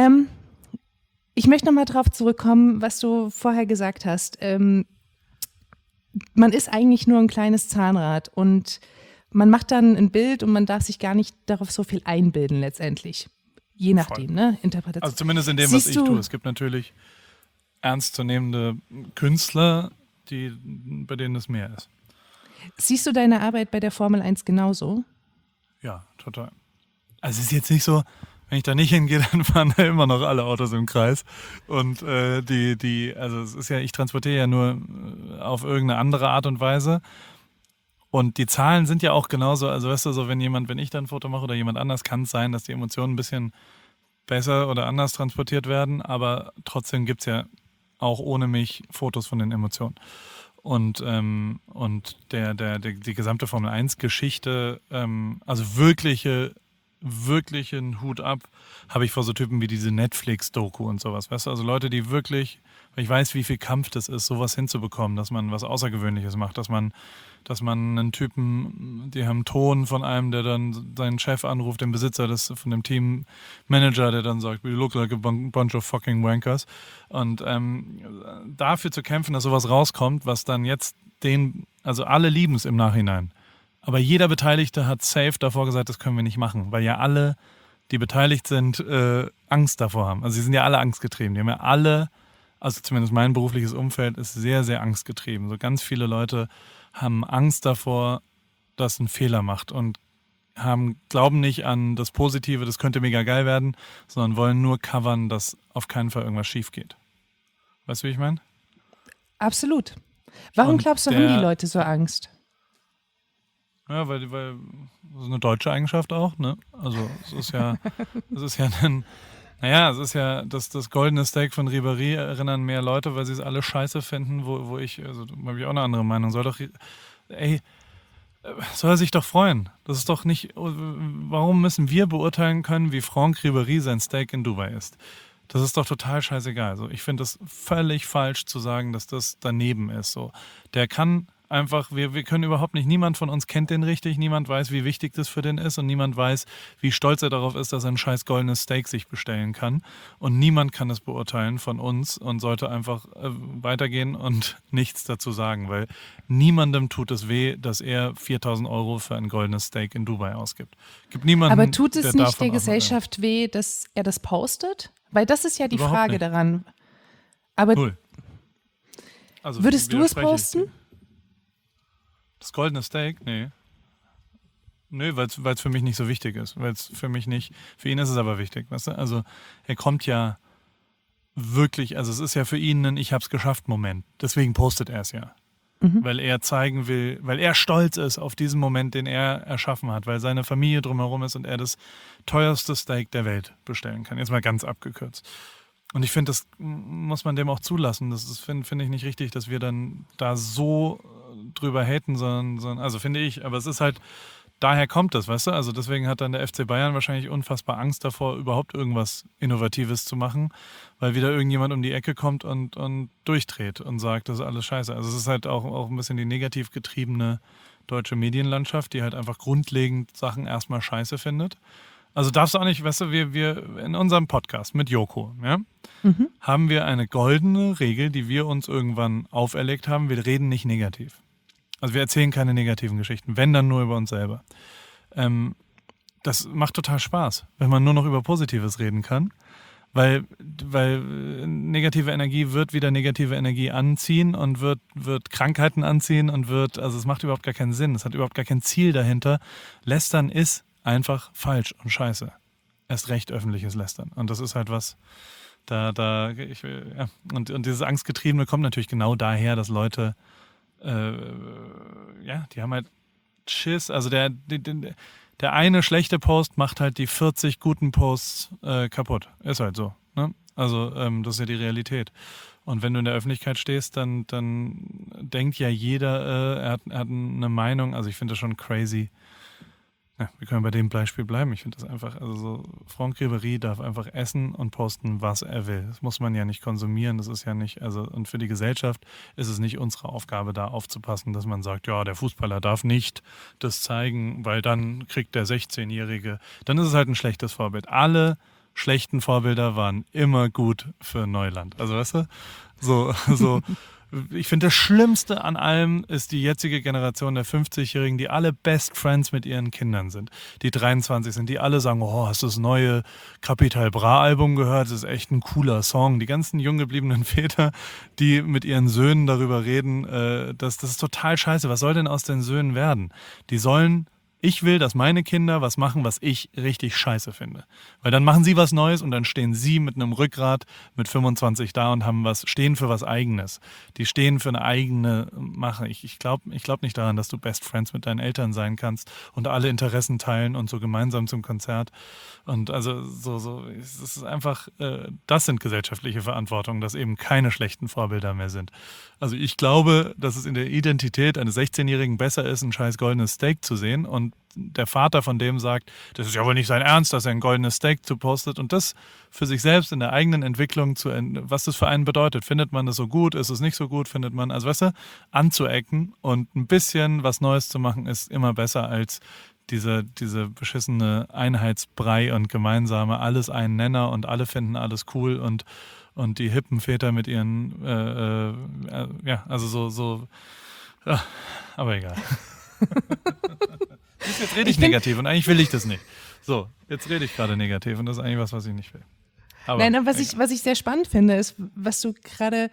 ich möchte nochmal drauf zurückkommen, was du vorher gesagt hast. Man ist eigentlich nur ein kleines Zahnrad und man macht dann ein Bild und man darf sich gar nicht darauf so viel einbilden letztendlich. Je nachdem, ne? Interpretation. Also zumindest in dem, was ich tue. Es gibt natürlich ernstzunehmende Künstler, bei denen es mehr ist. Siehst du deine Arbeit bei der Formel 1 genauso? Ja, total. Also es ist jetzt nicht so, wenn ich da nicht hingehe, dann fahren da immer noch alle Autos im Kreis. Und also es ist ja, ich transportiere ja nur auf irgendeine andere Art und Weise. Und die Zahlen sind ja auch genauso, also weißt du, so wenn ich dann ein Foto mache oder jemand anders, kann es sein, dass die Emotionen ein bisschen besser oder anders transportiert werden, aber trotzdem gibt es ja auch ohne mich Fotos von den Emotionen. Und die gesamte Formel 1 Geschichte, also wirklichen Hut ab, habe ich vor so Typen wie diese Netflix-Doku und sowas. Weißt du, also Leute, die wirklich, weil ich weiß, wie viel Kampf das ist, sowas hinzubekommen, dass man was Außergewöhnliches macht, dass man einen Typen, die haben einen Ton von einem, der dann seinen Chef anruft, den Besitzer von dem Teammanager, der dann sagt, we look like a bunch of fucking wankers. Und dafür zu kämpfen, dass sowas rauskommt, was dann jetzt also alle lieben es im Nachhinein. Aber jeder Beteiligte hat safe davor gesagt, das können wir nicht machen, weil ja alle, die beteiligt sind, Angst davor haben. Also sie sind ja alle angstgetrieben. Die haben ja alle, also zumindest mein berufliches Umfeld ist sehr, sehr angstgetrieben. So ganz viele Leute haben Angst davor, dass ein Fehler macht und glauben nicht an das Positive, das könnte mega geil werden, sondern wollen nur covern, dass auf keinen Fall irgendwas schief geht. Weißt du, wie ich meine? Absolut. Warum glaubst du, haben die Leute so Angst? Ja, weil so eine deutsche Eigenschaft auch, ne? Also es ist ja das goldene Steak von Ribéry erinnern mehr Leute, weil sie es alle scheiße finden, wo ich, also da habe ich auch eine andere Meinung. Soll er sich doch freuen. Das ist doch nicht, warum müssen wir beurteilen können, wie Franck Ribéry sein Steak in Dubai isst? Das ist doch total scheißegal. Also ich finde es völlig falsch zu sagen, dass das daneben ist. So, der kann einfach, wir können überhaupt nicht, niemand von uns kennt den richtig, niemand weiß, wie wichtig das für den ist und niemand weiß, wie stolz er darauf ist, dass er ein scheiß goldenes Steak sich bestellen kann. Und niemand kann das beurteilen von uns und sollte einfach weitergehen und nichts dazu sagen, weil niemandem tut es weh, dass er 4.000 € für ein goldenes Steak in Dubai ausgibt. Gibt niemanden, aber tut es nicht der Gesellschaft weh, dass er das postet? Weil das ist ja die Überhaupt Frage nicht. daran. Aber Null. Also würdest du es posten? Das goldene Steak? Nee. Nö, weil es für mich nicht so wichtig ist. Weil es für mich nicht, für ihn ist es aber wichtig, weißt du? Also er kommt ja wirklich, also es ist ja für ihn ein Ich-hab's-geschafft-Moment. Deswegen postet er es ja. Weil er zeigen will, weil er stolz ist auf diesen Moment, den er erschaffen hat, weil seine Familie drumherum ist und er das teuerste Steak der Welt bestellen kann. Jetzt mal ganz abgekürzt. Und ich finde, das muss man dem auch zulassen. Das finde ich nicht richtig, dass wir dann da so drüber haten, sondern, also finde ich, aber es ist halt, daher kommt das, weißt du? Also deswegen hat dann der FC Bayern wahrscheinlich unfassbar Angst davor, überhaupt irgendwas Innovatives zu machen, weil wieder irgendjemand um die Ecke kommt und durchdreht und sagt, das ist alles scheiße. Also es ist halt auch ein bisschen die negativ getriebene deutsche Medienlandschaft, die halt einfach grundlegend Sachen erstmal scheiße findet. Also darfst du auch nicht, weißt du, wir in unserem Podcast mit Joko, ja, haben wir eine goldene Regel, die wir uns irgendwann auferlegt haben. Wir reden nicht negativ. Also wir erzählen keine negativen Geschichten, wenn dann nur über uns selber. Das macht total Spaß, wenn man nur noch über Positives reden kann, weil negative Energie wird wieder negative Energie anziehen und wird Krankheiten anziehen und also es macht überhaupt gar keinen Sinn, es hat überhaupt gar kein Ziel dahinter. Lästern ist einfach falsch und scheiße. Erst recht öffentliches Lästern. Und das ist halt was, Und dieses Angstgetriebene kommt natürlich genau daher, dass Leute, die haben halt Schiss. Also der eine schlechte Post macht halt die 40 guten Posts kaputt. Ist halt so. Ne? Also das ist ja die Realität. Und wenn du in der Öffentlichkeit stehst, dann denkt ja jeder, er hat eine Meinung. Also ich finde das schon crazy. Ja, wir können bei dem Beispiel bleiben. Ich finde das einfach, also so, Franck Ribéry darf einfach essen und posten, was er will. Das muss man ja nicht konsumieren. Das ist ja nicht, also, und für die Gesellschaft ist es nicht unsere Aufgabe, da aufzupassen, dass man sagt, ja, der Fußballer darf nicht das zeigen, weil dann kriegt der 16-Jährige, dann ist es halt ein schlechtes Vorbild. Alle schlechten Vorbilder waren immer gut für Neuland. Also, weißt du, so, ich finde, das Schlimmste an allem ist die jetzige Generation der 50-Jährigen, die alle Best Friends mit ihren Kindern sind, die 23 sind, die alle sagen, oh, hast du das neue Capital Bra Album gehört? Das ist echt ein cooler Song. Die ganzen jung gebliebenen Väter, die mit ihren Söhnen darüber reden, das ist total scheiße. Was soll denn aus den Söhnen werden? Die sollen Ich will, dass meine Kinder was machen, was ich richtig scheiße finde. Weil dann machen sie was Neues und dann stehen sie mit einem Rückgrat mit 25 da und stehen für was Eigenes. Die stehen für eine eigene Mache. Ich glaube nicht daran, dass du Best Friends mit deinen Eltern sein kannst und alle Interessen teilen und so gemeinsam zum Konzert. Und also es ist einfach, das sind gesellschaftliche Verantwortungen, dass eben keine schlechten Vorbilder mehr sind. Also ich glaube, dass es in der Identität eines 16-Jährigen besser ist, ein scheiß goldenes Steak zu sehen und der Vater von dem sagt, das ist ja wohl nicht sein Ernst, dass er ein goldenes Steak zu postet und das für sich selbst in der eigenen Entwicklung, was das für einen bedeutet. Findet man das so gut, ist es nicht so gut, findet man, also weißt du, anzuecken und ein bisschen was Neues zu machen, ist immer besser als diese beschissene Einheitsbrei und gemeinsame, alles ein Nenner und alle finden alles cool und die hippen Väter mit ihren, aber egal. Jetzt rede ich negativ und eigentlich will ich das nicht. So, jetzt rede ich gerade negativ und das ist eigentlich was ich nicht will. Aber was ich sehr spannend finde, ist, was du gerade,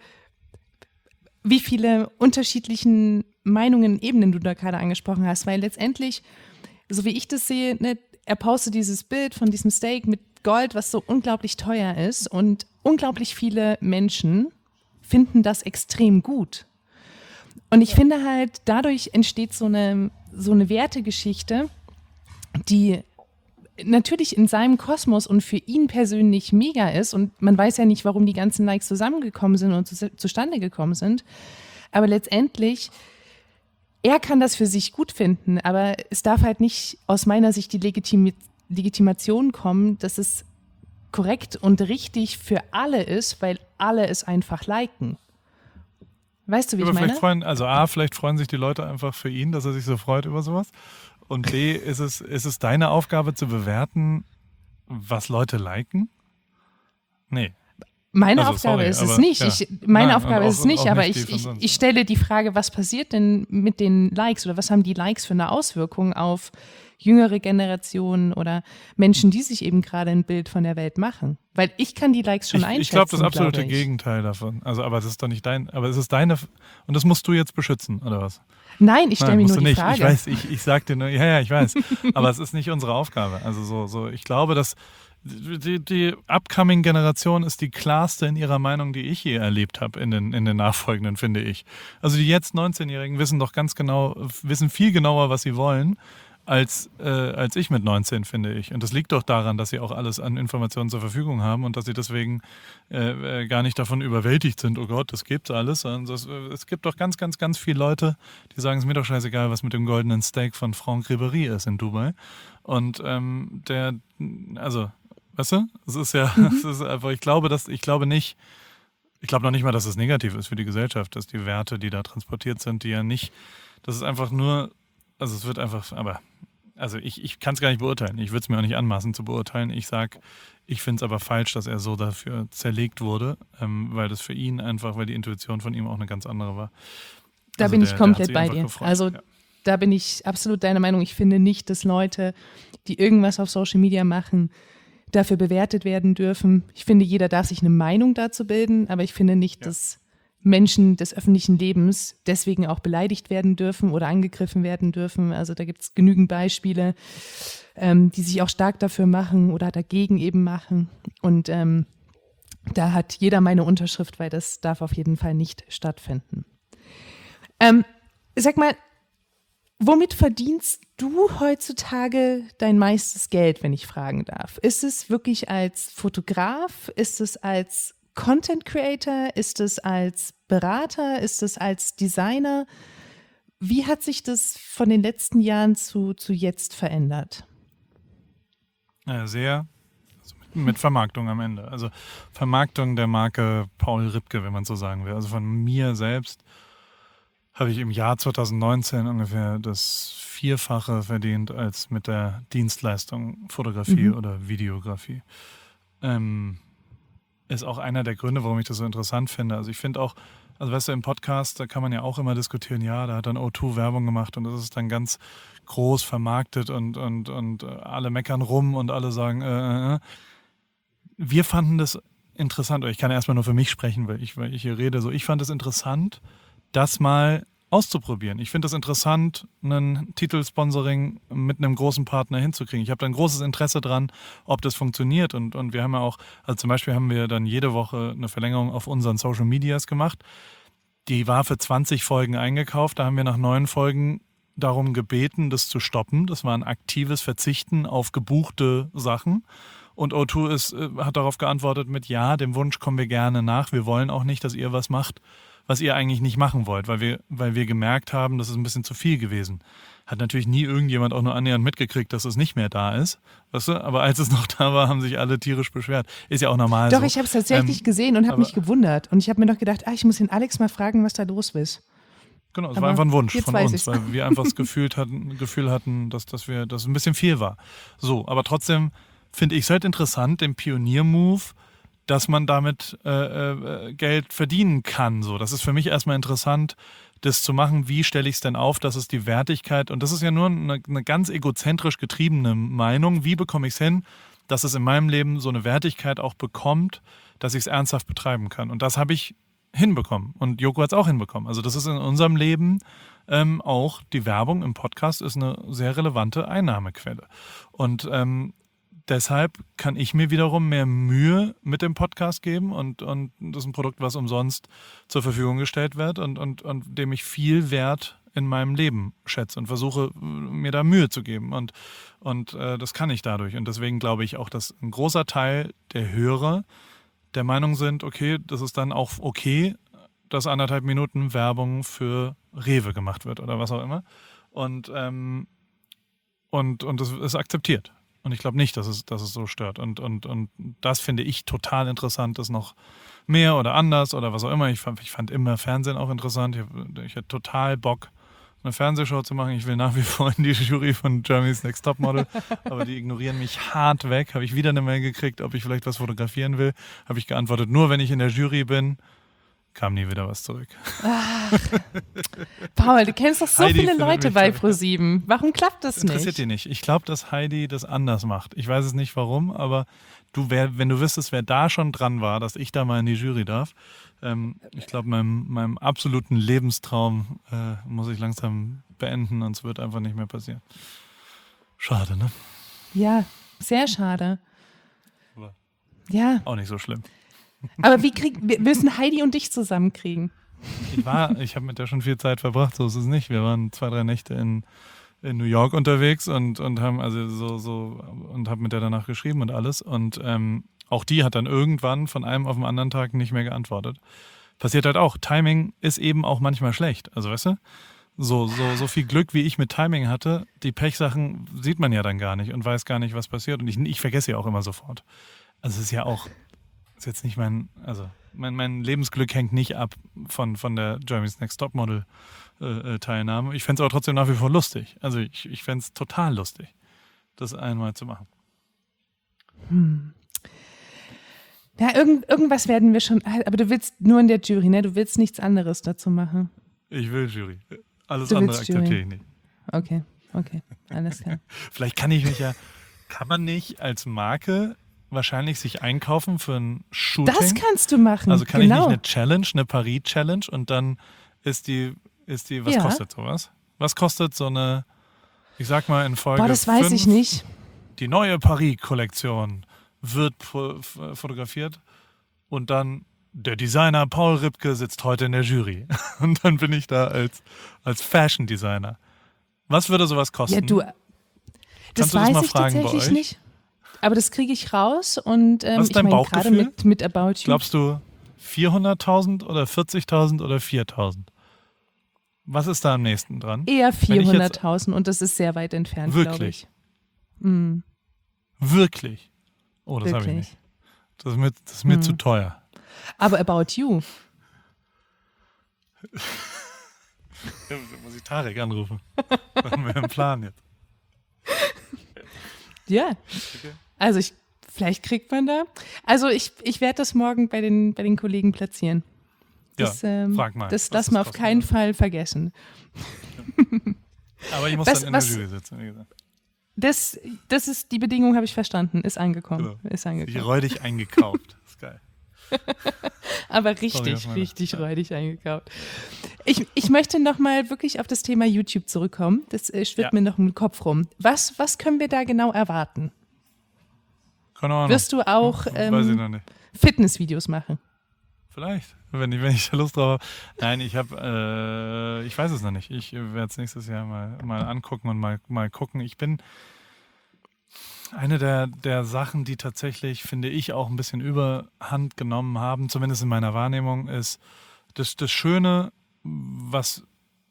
wie viele unterschiedlichen Meinungen, Ebenen du da gerade angesprochen hast, weil letztendlich, so wie ich das sehe, ne, er postet dieses Bild von diesem Steak mit Gold, was so unglaublich teuer ist und unglaublich viele Menschen finden das extrem gut. Und ich finde halt, dadurch entsteht so eine Wertegeschichte, die natürlich in seinem Kosmos und für ihn persönlich mega ist und man weiß ja nicht, warum die ganzen Likes zusammengekommen sind und zustande gekommen sind, aber letztendlich, er kann das für sich gut finden, aber es darf halt nicht aus meiner Sicht die Legitimation kommen, dass es korrekt und richtig für alle ist, weil alle es einfach liken. Weißt du, wie ich meine? Vielleicht freuen sich die Leute einfach für ihn, dass er sich so freut über sowas. Und B, ist es deine Aufgabe zu bewerten, was Leute liken? Nee. Meine Aufgabe ist es nicht. Aber ich stelle die Frage, was passiert denn mit den Likes oder was haben die Likes für eine Auswirkung auf jüngere Generationen oder Menschen, die sich eben gerade ein Bild von der Welt machen? Weil ich kann die Likes schon einschätzen. Ich glaube, das absolute Gegenteil davon. Also, aber es ist doch nicht es ist deine, und das musst du jetzt beschützen, oder was? Nein, ich stelle mir nur die Frage. Ich weiß, ich sag dir nur, ja, ich weiß. Aber es ist nicht unsere Aufgabe. Also ich glaube, dass die upcoming-Generation ist die klarste in ihrer Meinung, die ich je erlebt habe in den nachfolgenden, finde ich. Also die jetzt 19-Jährigen wissen viel genauer, was sie wollen, als ich mit 19, finde ich. Und das liegt doch daran, dass sie auch alles an Informationen zur Verfügung haben und dass sie deswegen gar nicht davon überwältigt sind, oh Gott, das gibt's alles. Es gibt doch ganz, ganz, ganz viele Leute, die sagen, es ist mir doch scheißegal, was mit dem goldenen Steak von Franck Ribéry ist in Dubai. Und weißt du, es ist ja, es ist einfach, ich glaube noch nicht mal, dass es negativ ist für die Gesellschaft, dass die Werte, die da transportiert sind, die ja nicht, das ist einfach nur, also es wird einfach, aber, also ich kann es gar nicht beurteilen, ich würde es mir auch nicht anmaßen zu beurteilen, ich finde es aber falsch, dass er so dafür zerlegt wurde, weil das für ihn einfach, weil die Intuition von ihm auch eine ganz andere war. Da bin ich komplett bei dir. Also da bin ich absolut deiner Meinung, ich finde nicht, dass Leute, die irgendwas auf Social Media machen, dafür bewertet werden dürfen. Ich finde, jeder darf sich eine Meinung dazu bilden, aber ich finde nicht, dass Menschen des öffentlichen Lebens deswegen auch beleidigt werden dürfen oder angegriffen werden dürfen. Also da gibt es genügend Beispiele, die sich auch stark dafür machen oder dagegen eben machen. Und da hat jeder meine Unterschrift, weil das darf auf jeden Fall nicht stattfinden. Sag mal, womit verdienst du heutzutage dein meistes Geld, wenn ich fragen darf? Ist es wirklich als Fotograf? Ist es als Content Creator? Ist es als Berater? Ist es als Designer? Wie hat sich das von den letzten Jahren zu jetzt verändert? Ja, sehr. Also mit Vermarktung am Ende. Also Vermarktung der Marke Paul Ripke, wenn man so sagen will. Also von mir selbst habe ich im Jahr 2019 ungefähr das Vierfache verdient als mit der Dienstleistung Fotografie oder Videografie. Ist auch einer der Gründe, warum ich das so interessant finde. Also ich finde auch, also weißt du, im Podcast, da kann man ja auch immer diskutieren, ja, da hat dann O2 Werbung gemacht und das ist dann ganz groß vermarktet und alle meckern rum und alle sagen, Wir fanden das interessant, oder ich kann erstmal nur für mich sprechen, weil ich hier rede, so ich fand es interessant, das mal auszuprobieren. Ich finde es interessant, einen Titelsponsoring mit einem großen Partner hinzukriegen. Ich habe da ein großes Interesse dran, ob das funktioniert. Und wir haben ja auch, also zum Beispiel haben wir dann jede Woche eine Verlängerung auf unseren Social Medias gemacht. Die war für 20 Folgen eingekauft. Da haben wir nach 9 Folgen darum gebeten, das zu stoppen. Das war ein aktives Verzichten auf gebuchte Sachen. Und O2 hat darauf geantwortet mit, ja, dem Wunsch kommen wir gerne nach. Wir wollen auch nicht, dass ihr was macht, was ihr eigentlich nicht machen wollt, weil wir gemerkt haben, das ist ein bisschen zu viel gewesen. Hat natürlich nie irgendjemand auch nur annähernd mitgekriegt, dass es nicht mehr da ist. Weißt du? Aber als es noch da war, haben sich alle tierisch beschwert. Ist ja auch normal Doch, so. ich habe es tatsächlich gesehen und habe mich gewundert. Und ich habe mir noch gedacht, ich muss den Alex mal fragen, was da los ist. Genau, es war einfach ein Wunsch von uns, ich's. weil wir einfach das Gefühl hatten, dass es ein bisschen viel war. So, aber trotzdem finde ich es halt interessant, den Pionier-Move, dass man damit Geld verdienen kann. So, das ist für mich erstmal interessant, das zu machen. Wie stelle ich es denn auf, dass es die Wertigkeit, und das ist ja nur eine ganz egozentrisch getriebene Meinung, wie bekomme ich es hin, dass es in meinem Leben so eine Wertigkeit auch bekommt, dass ich es ernsthaft betreiben kann. Und das habe ich hinbekommen. Und Joko hat es auch hinbekommen. Also das ist in unserem Leben auch, die Werbung im Podcast ist eine sehr relevante Einnahmequelle. Und deshalb kann ich mir wiederum mehr Mühe mit dem Podcast geben und das ist ein Produkt, was umsonst zur Verfügung gestellt wird und dem ich viel Wert in meinem Leben schätze und versuche, mir da Mühe zu geben. Und das kann ich dadurch. Und deswegen glaube ich auch, dass ein großer Teil der Hörer der Meinung sind, okay, das ist dann auch okay, dass 1,5 Minuten Werbung für Rewe gemacht wird oder was auch immer. Und das ist akzeptiert. Und ich glaube nicht, dass es so stört. Und das finde ich total interessant, das noch mehr oder anders oder was auch immer. Ich fand immer Fernsehen auch interessant. Ich hatte total Bock, eine Fernsehshow zu machen. Ich will nach wie vor in die Jury von Germany's Next Topmodel, aber die ignorieren mich hart weg. Habe ich wieder eine Mail gekriegt, ob ich vielleicht was fotografieren will. Habe ich geantwortet, nur wenn ich in der Jury bin. Kam nie wieder was zurück. Ach, Paul, du kennst doch so viele Leute bei ProSieben. Warum klappt das nicht? Interessiert dich nicht. Ich glaube, dass Heidi das anders macht. Ich weiß es nicht warum, aber wenn du wüsstest, wer da schon dran war, dass ich da mal in die Jury darf, ich glaube, meinem absoluten Lebenstraum muss ich langsam beenden und es wird einfach nicht mehr passieren. Schade, ne? Ja, sehr schade. Aber ja. Auch nicht so schlimm. Aber wir müssen Heidi und dich zusammenkriegen. Ich habe mit der schon viel Zeit verbracht, so ist es nicht. Wir waren 2, 3 Nächte in New York unterwegs und haben und habe mit der danach geschrieben und alles. Und auch die hat dann irgendwann von einem auf den anderen Tag nicht mehr geantwortet. Passiert halt auch. Timing ist eben auch manchmal schlecht. Also weißt du, so viel Glück, wie ich mit Timing hatte, die Pechsachen sieht man ja dann gar nicht und weiß gar nicht, was passiert. Und ich vergesse ja auch immer sofort. Also es ist ja auch, ist jetzt nicht mein Lebensglück hängt nicht ab von der Germany's Next Topmodel Teilnahme. Ich fände es aber trotzdem nach wie vor lustig. Also ich fände es total lustig, das einmal zu machen. Ja, irgendwas werden wir schon, aber du willst nur in der Jury, ne? Du willst nichts anderes dazu machen. Ich will Jury. Alles andere akzeptiere ich nicht. Okay, alles klar. Vielleicht kann man nicht als Marke wahrscheinlich sich einkaufen für ein Shooting? Das kannst du machen. Also kann ich nicht eine Challenge, eine Paris-Challenge und dann ist die, was kostet sowas? Was kostet so eine, ich sag mal in Folge 5, das weiß ich nicht. Die neue Paris-Kollektion wird fotografiert und dann der Designer Paul Ripke sitzt heute in der Jury. Und dann bin ich da als Fashion-Designer. Was würde sowas kosten? Ja, das weiß ich tatsächlich nicht. Aber das kriege ich raus und was ist dein Bauchgefühl? Gerade mit About You. Glaubst du 400.000 oder 40.000 oder 4.000? Was ist da am nächsten dran? Eher 400.000 und das ist sehr weit entfernt, glaube ich. Wirklich? Wirklich? Oh, das habe ich nicht. Das ist mir zu teuer. Aber About You. Ja, muss ich Tarek anrufen. Was haben wir im Plan jetzt? Ja. Okay. Also vielleicht kriegt man da. Also ich werde das morgen bei den Kollegen platzieren. Das, frag mal. Das lassen wir auf keinen Fall vergessen. Aber ich muss dann in der Jury sitzen, wie gesagt. Das ist die Bedingung, habe ich verstanden. Ist angekommen. Genau. Ist angekommen. Ich räudig eingekauft. Das ist geil. Aber richtig räudig eingekauft. Ich möchte nochmal wirklich auf das Thema YouTube zurückkommen. Das schwirrt mir noch im Kopf rum. Was können wir da genau erwarten? Keine Ahnung. Wirst du auch Weiß ich noch nicht. Fitnessvideos machen? Vielleicht, wenn ich da Lust drauf habe. Nein, ich weiß es noch nicht. Ich werde es nächstes Jahr mal angucken und mal gucken. Ich bin eine der Sachen, die tatsächlich, finde ich, auch ein bisschen Überhand genommen haben, zumindest in meiner Wahrnehmung, ist das Schöne, was,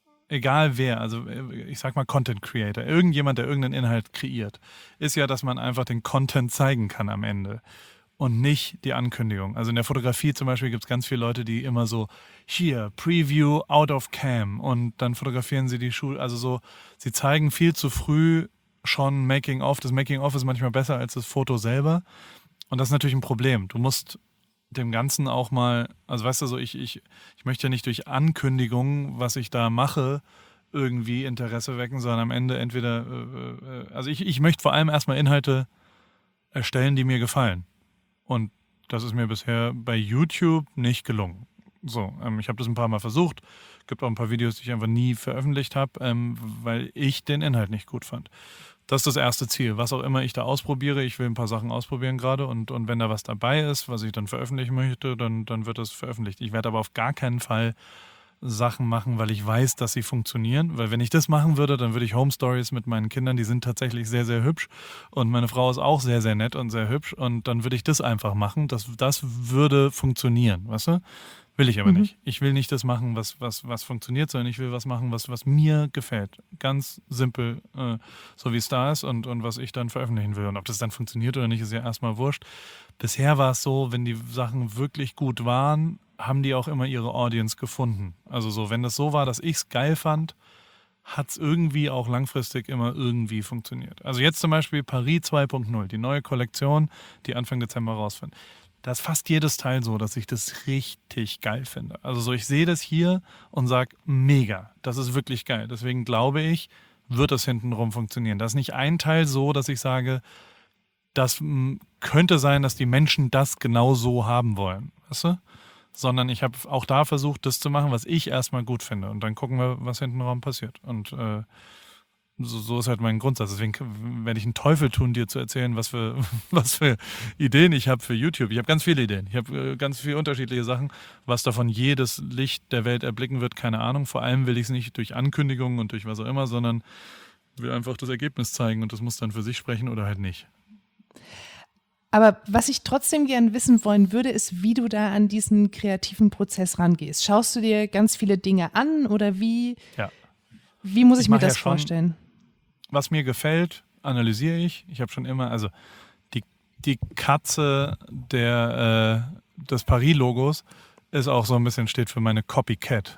egal wer, also ich sag mal Content Creator, irgendjemand, der irgendeinen Inhalt kreiert, ist ja, dass man einfach den Content zeigen kann am Ende. Und nicht die Ankündigung. Also in der Fotografie zum Beispiel gibt es ganz viele Leute, die immer so, hier, Preview out of cam und dann fotografieren sie die Schuhe, also so, sie zeigen viel zu früh schon Making-of. Das Making-of ist manchmal besser als das Foto selber und das ist natürlich ein Problem. Du musst dem Ganzen auch mal, also weißt du so, ich möchte ja nicht durch Ankündigungen, was ich da mache, irgendwie Interesse wecken, sondern am Ende entweder, also ich möchte vor allem erstmal Inhalte erstellen, die mir gefallen. Und das ist mir bisher bei YouTube nicht gelungen. So, ich habe das ein paar Mal versucht. Gibt auch ein paar Videos, die ich einfach nie veröffentlicht habe, weil ich den Inhalt nicht gut fand. Das ist das erste Ziel. Was auch immer ich da ausprobiere, ich will ein paar Sachen ausprobieren gerade und wenn da was dabei ist, was ich dann veröffentlichen möchte, dann wird das veröffentlicht. Ich werde aber auf gar keinen Fall Sachen machen, weil ich weiß, dass sie funktionieren. Weil wenn ich das machen würde, dann würde ich Home Stories mit meinen Kindern, die sind tatsächlich sehr, sehr hübsch. Und meine Frau ist auch sehr, sehr nett und sehr hübsch. Und dann würde ich das einfach machen. Das würde funktionieren, weißt du? Will ich aber nicht. Ich will nicht das machen, was funktioniert, sondern ich will was machen, was mir gefällt. Ganz simpel, so wie es da ist und was ich dann veröffentlichen will. Und ob das dann funktioniert oder nicht, ist ja erstmal wurscht. Bisher war es so, wenn die Sachen wirklich gut waren, haben die auch immer ihre Audience gefunden. Also so, wenn das so war, dass ich es geil fand, hat es irgendwie auch langfristig immer irgendwie funktioniert. Also jetzt zum Beispiel Paris 2.0, die neue Kollektion, die Anfang Dezember rausfindet. Da ist fast jedes Teil so, dass ich das richtig geil finde. Also so, ich sehe das hier und sage, mega, das ist wirklich geil. Deswegen glaube ich, wird das hintenrum funktionieren. Da ist nicht ein Teil so, dass ich sage, das könnte sein, dass die Menschen das genau so haben wollen. Weißt du? Sondern ich habe auch da versucht, das zu machen, was ich erstmal gut finde. Und dann gucken wir, was hintenrum passiert. Und so ist halt mein Grundsatz. Deswegen werde ich einen Teufel tun, dir zu erzählen, was für Ideen ich habe für YouTube. Ich habe ganz viele Ideen. Ich habe ganz viele unterschiedliche Sachen. Was davon jedes Licht der Welt erblicken wird, keine Ahnung. Vor allem will ich es nicht durch Ankündigungen und durch was auch immer, sondern will einfach das Ergebnis zeigen und das muss dann für sich sprechen oder halt nicht. Aber was ich trotzdem gern wissen wollen würde, ist, wie du da an diesen kreativen Prozess rangehst. Schaust du dir ganz viele Dinge an oder wie muss ich mir das vorstellen? Was mir gefällt, analysiere ich. Ich habe schon immer, also die Katze des Paris-Logos ist auch so ein bisschen, steht für meine Copycat.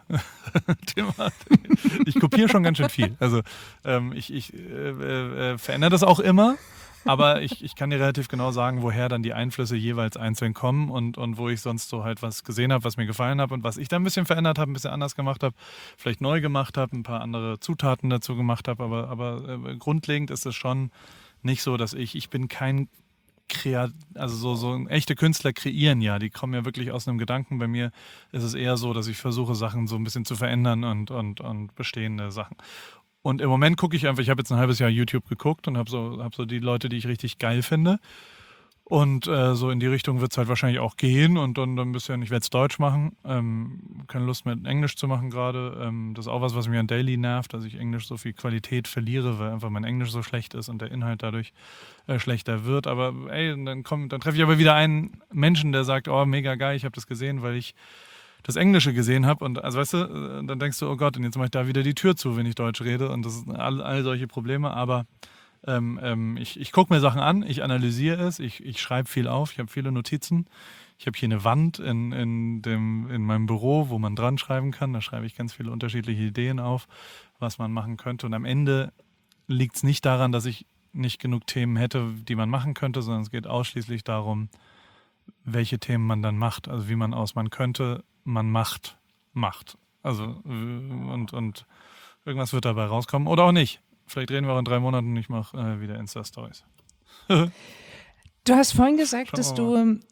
Ich kopiere schon ganz schön viel. Also ich verändere das auch immer. Aber ich kann dir relativ genau sagen, woher dann die Einflüsse jeweils einzeln kommen und wo ich sonst so halt was gesehen habe, was mir gefallen hat und was ich dann ein bisschen verändert habe, ein bisschen anders gemacht habe, vielleicht neu gemacht habe, ein paar andere Zutaten dazu gemacht habe. Aber grundlegend ist es schon nicht so, dass ich bin kein also so echte Künstler kreieren ja, die kommen ja wirklich aus einem Gedanken. Bei mir ist es eher so, dass ich versuche, Sachen so ein bisschen zu verändern und bestehende Sachen. Und im Moment gucke ich einfach, ich habe jetzt ein halbes Jahr YouTube geguckt und habe so die Leute, die ich richtig geil finde. Und so in die Richtung wird es halt wahrscheinlich auch gehen und dann ein bisschen, ich werde es Deutsch machen. Keine Lust mehr Englisch zu machen gerade. Das ist auch was mir an Daily nervt, dass ich Englisch so viel Qualität verliere, weil einfach mein Englisch so schlecht ist und der Inhalt dadurch schlechter wird. Aber ey, dann treffe ich aber wieder einen Menschen, der sagt, oh mega geil, ich habe das gesehen, weil ich das Englische gesehen habe und also weißt du, dann denkst du, oh Gott, und jetzt mache ich da wieder die Tür zu, wenn ich Deutsch rede und das sind all solche Probleme, aber ich gucke mir Sachen an, ich analysiere es, ich schreibe viel auf, ich habe viele Notizen, ich habe hier eine Wand in meinem Büro, wo man dran schreiben kann, da schreibe ich ganz viele unterschiedliche Ideen auf, was man machen könnte und am Ende liegt es nicht daran, dass ich nicht genug Themen hätte, die man machen könnte, sondern es geht ausschließlich darum, welche Themen man dann macht, also wie man aus man könnte, man macht. Also und irgendwas wird dabei rauskommen oder auch nicht. Vielleicht reden wir auch in 3 Monaten und ich mache wieder Insta-Stories. Du hast vorhin gesagt, dass du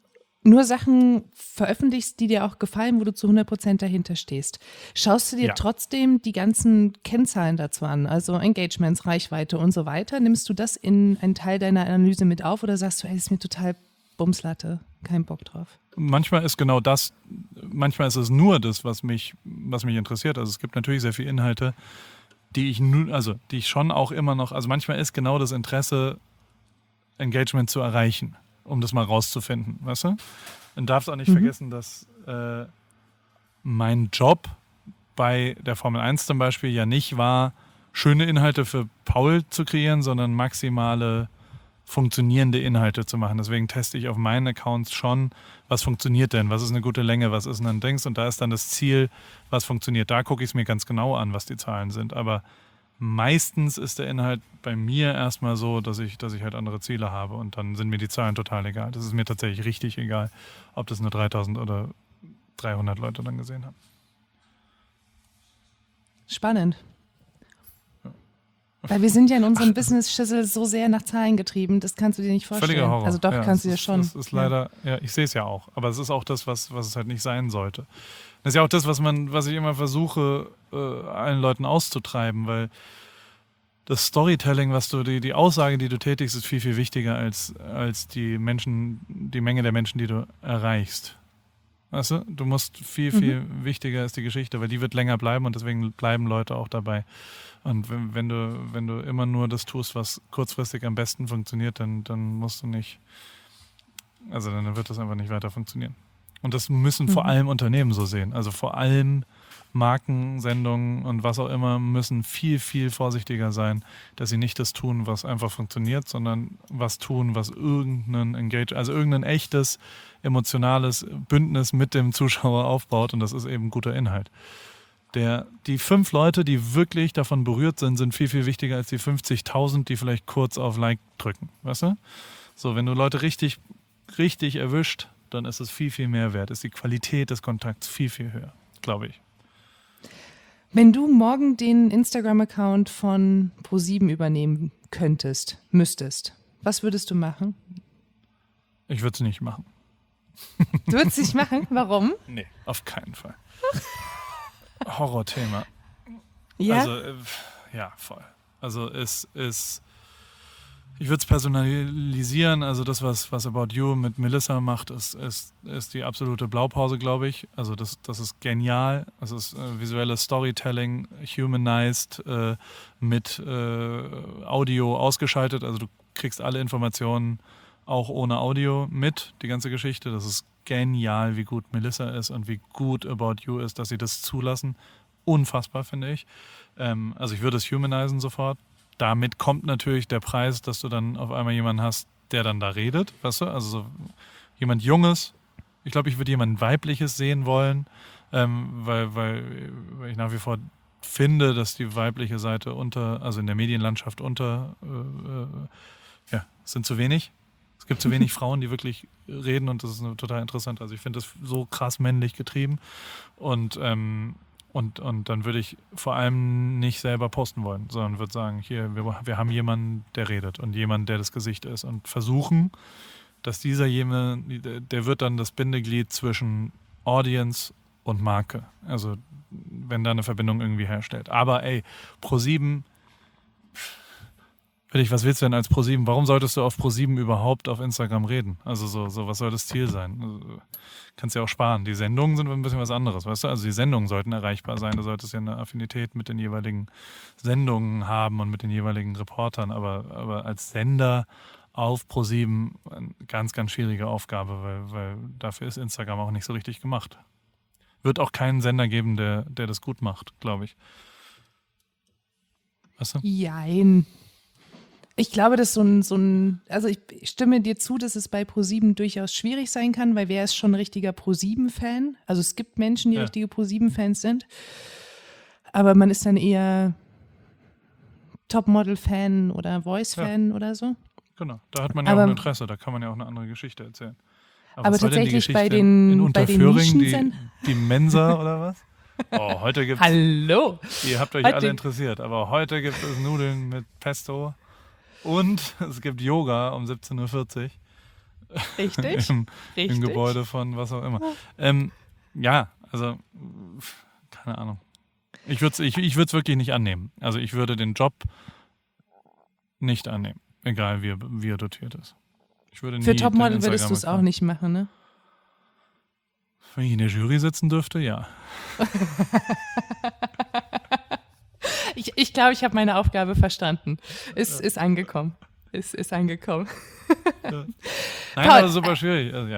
nur Sachen veröffentlichst, die dir auch gefallen, wo du zu 100% dahinter stehst. Schaust du dir Ja. trotzdem die ganzen Kennzahlen dazu an, also Engagements, Reichweite und so weiter? Nimmst du das in einen Teil deiner Analyse mit auf oder sagst du, ey, ist mir total Bumslatte, kein Bock drauf? Manchmal ist genau das, manchmal ist es nur das, was mich interessiert. Also es gibt natürlich sehr viele Inhalte, die ich schon auch immer noch, also manchmal ist genau das Interesse, Engagement zu erreichen, um das mal rauszufinden, weißt du? Und darfst auch nicht vergessen, dass mein Job bei der Formel 1 zum Beispiel ja nicht war, schöne Inhalte für Paul zu kreieren, sondern maximale funktionierende Inhalte zu machen. Deswegen teste ich auf meinen Accounts schon, was funktioniert denn, was ist eine gute Länge, was ist ein Dings und da ist dann das Ziel, was funktioniert. Da gucke ich es mir ganz genau an, was die Zahlen sind, aber meistens ist der Inhalt bei mir erstmal so, dass ich halt andere Ziele habe und dann sind mir die Zahlen total egal. Das ist mir tatsächlich richtig egal, ob das nur 3000 oder 300 Leute dann gesehen haben. Spannend. Weil wir sind ja in unserem Business-Schüssel so sehr nach Zahlen getrieben, das kannst du dir nicht vorstellen. Völliger Horror. Also doch, ja, kannst du dir schon. Das ist leider, ja, ich sehe es ja auch, aber es ist auch das, was es halt nicht sein sollte. Das ist ja auch das, was ich immer versuche, allen Leuten auszutreiben, weil das Storytelling, die Aussage, die du tätigst, ist viel, viel wichtiger als die Menge der Menschen, die du erreichst. Weißt du? Du musst viel wichtiger ist die Geschichte, weil die wird länger bleiben und deswegen bleiben Leute auch dabei. Und wenn du immer nur das tust, was kurzfristig am besten funktioniert, dann musst du nicht, also dann wird das einfach nicht weiter funktionieren. Und das müssen vor allem Unternehmen so sehen. Also vor allem Marken, Sendungen und was auch immer müssen viel, viel vorsichtiger sein, dass sie nicht das tun, was einfach funktioniert, sondern was tun, was irgendein echtes, emotionales Bündnis mit dem Zuschauer aufbaut und das ist eben guter Inhalt. Die 5 Leute, die wirklich davon berührt sind, sind viel, viel wichtiger als die 50.000, die vielleicht kurz auf Like drücken. Weißt du? So, wenn du Leute richtig, richtig erwischt, dann ist es viel, viel mehr wert. Ist die Qualität des Kontakts viel, viel höher, glaube ich. Wenn du morgen den Instagram-Account von ProSieben übernehmen müsstest, was würdest du machen? Ich würde es nicht machen. Du würdest es nicht machen? Warum? Nee, auf keinen Fall. Horrorthema. Ja? Also, ja, voll. Also ich würde es personalisieren. Also das, was About You mit Melissa macht, ist die absolute Blaupause, glaube ich. Also das ist genial. Es ist visuelles Storytelling, humanized, mit Audio ausgeschaltet. Also du kriegst alle Informationen auch ohne Audio mit, die ganze Geschichte. Das ist genial, wie gut Melissa ist und wie gut About You ist, dass sie das zulassen. Unfassbar, finde ich. Also ich würde es humanisieren sofort. Damit kommt natürlich der Preis, dass du dann auf einmal jemanden hast, der dann da redet, weißt du? Also so jemand Junges. Ich glaube, ich würde jemand Weibliches sehen wollen, weil ich nach wie vor finde, dass die weibliche Seite also in der Medienlandschaft sind zu wenig. Es gibt zu wenig Frauen, die wirklich reden und das ist total interessant. Also ich finde das so krass männlich getrieben und dann würde ich vor allem nicht selber posten wollen, sondern würde sagen, hier, wir haben jemanden, der redet und jemanden, der das Gesicht ist und versuchen, dass dieser jemand, der wird dann das Bindeglied zwischen Audience und Marke. Also wenn da eine Verbindung irgendwie herstellt. Aber ey, ProSieben, was willst du denn als ProSieben? Warum solltest du auf ProSieben überhaupt auf Instagram reden? Also so was soll das Ziel sein? Also, kannst ja auch sparen. Die Sendungen sind ein bisschen was anderes, weißt du? Also die Sendungen sollten erreichbar sein. Du solltest ja eine Affinität mit den jeweiligen Sendungen haben und mit den jeweiligen Reportern. Aber als Sender auf ProSieben eine ganz, ganz schwierige Aufgabe, weil dafür ist Instagram auch nicht so richtig gemacht. Wird auch keinen Sender geben, der das gut macht, glaube ich. Weißt du? Jein. Ich glaube, dass also ich stimme dir zu, dass es bei ProSieben durchaus schwierig sein kann, weil wer ist schon ein richtiger ProSieben-Fan? Also es gibt Menschen, die richtige ProSieben-Fans sind, aber man ist dann eher Topmodel-Fan oder Voice-Fan oder so. Genau, da hat man ja auch ein Interesse, da kann man ja auch eine andere Geschichte erzählen. Aber tatsächlich bei in den Unterföhring, die Mensa oder was? Oh, heute gibt's. Hallo! Ihr habt euch alle interessiert, aber heute gibt es Nudeln mit Pesto und es gibt Yoga um 17.40 Uhr. Richtig. Im Gebäude von was auch immer. Ja, also keine Ahnung. Ich würde es wirklich nicht annehmen. Also ich würde den Job nicht annehmen, egal wie er dotiert ist. Ich würde nie Für Topmodel den würdest du es auch Instagram-Account- nicht machen, ne? Wenn ich in der Jury sitzen dürfte, ja. Ich glaube, ich habe meine Aufgabe verstanden. Ist angekommen. Ist angekommen. Nein, Paul, aber super schwierig. Also, ja.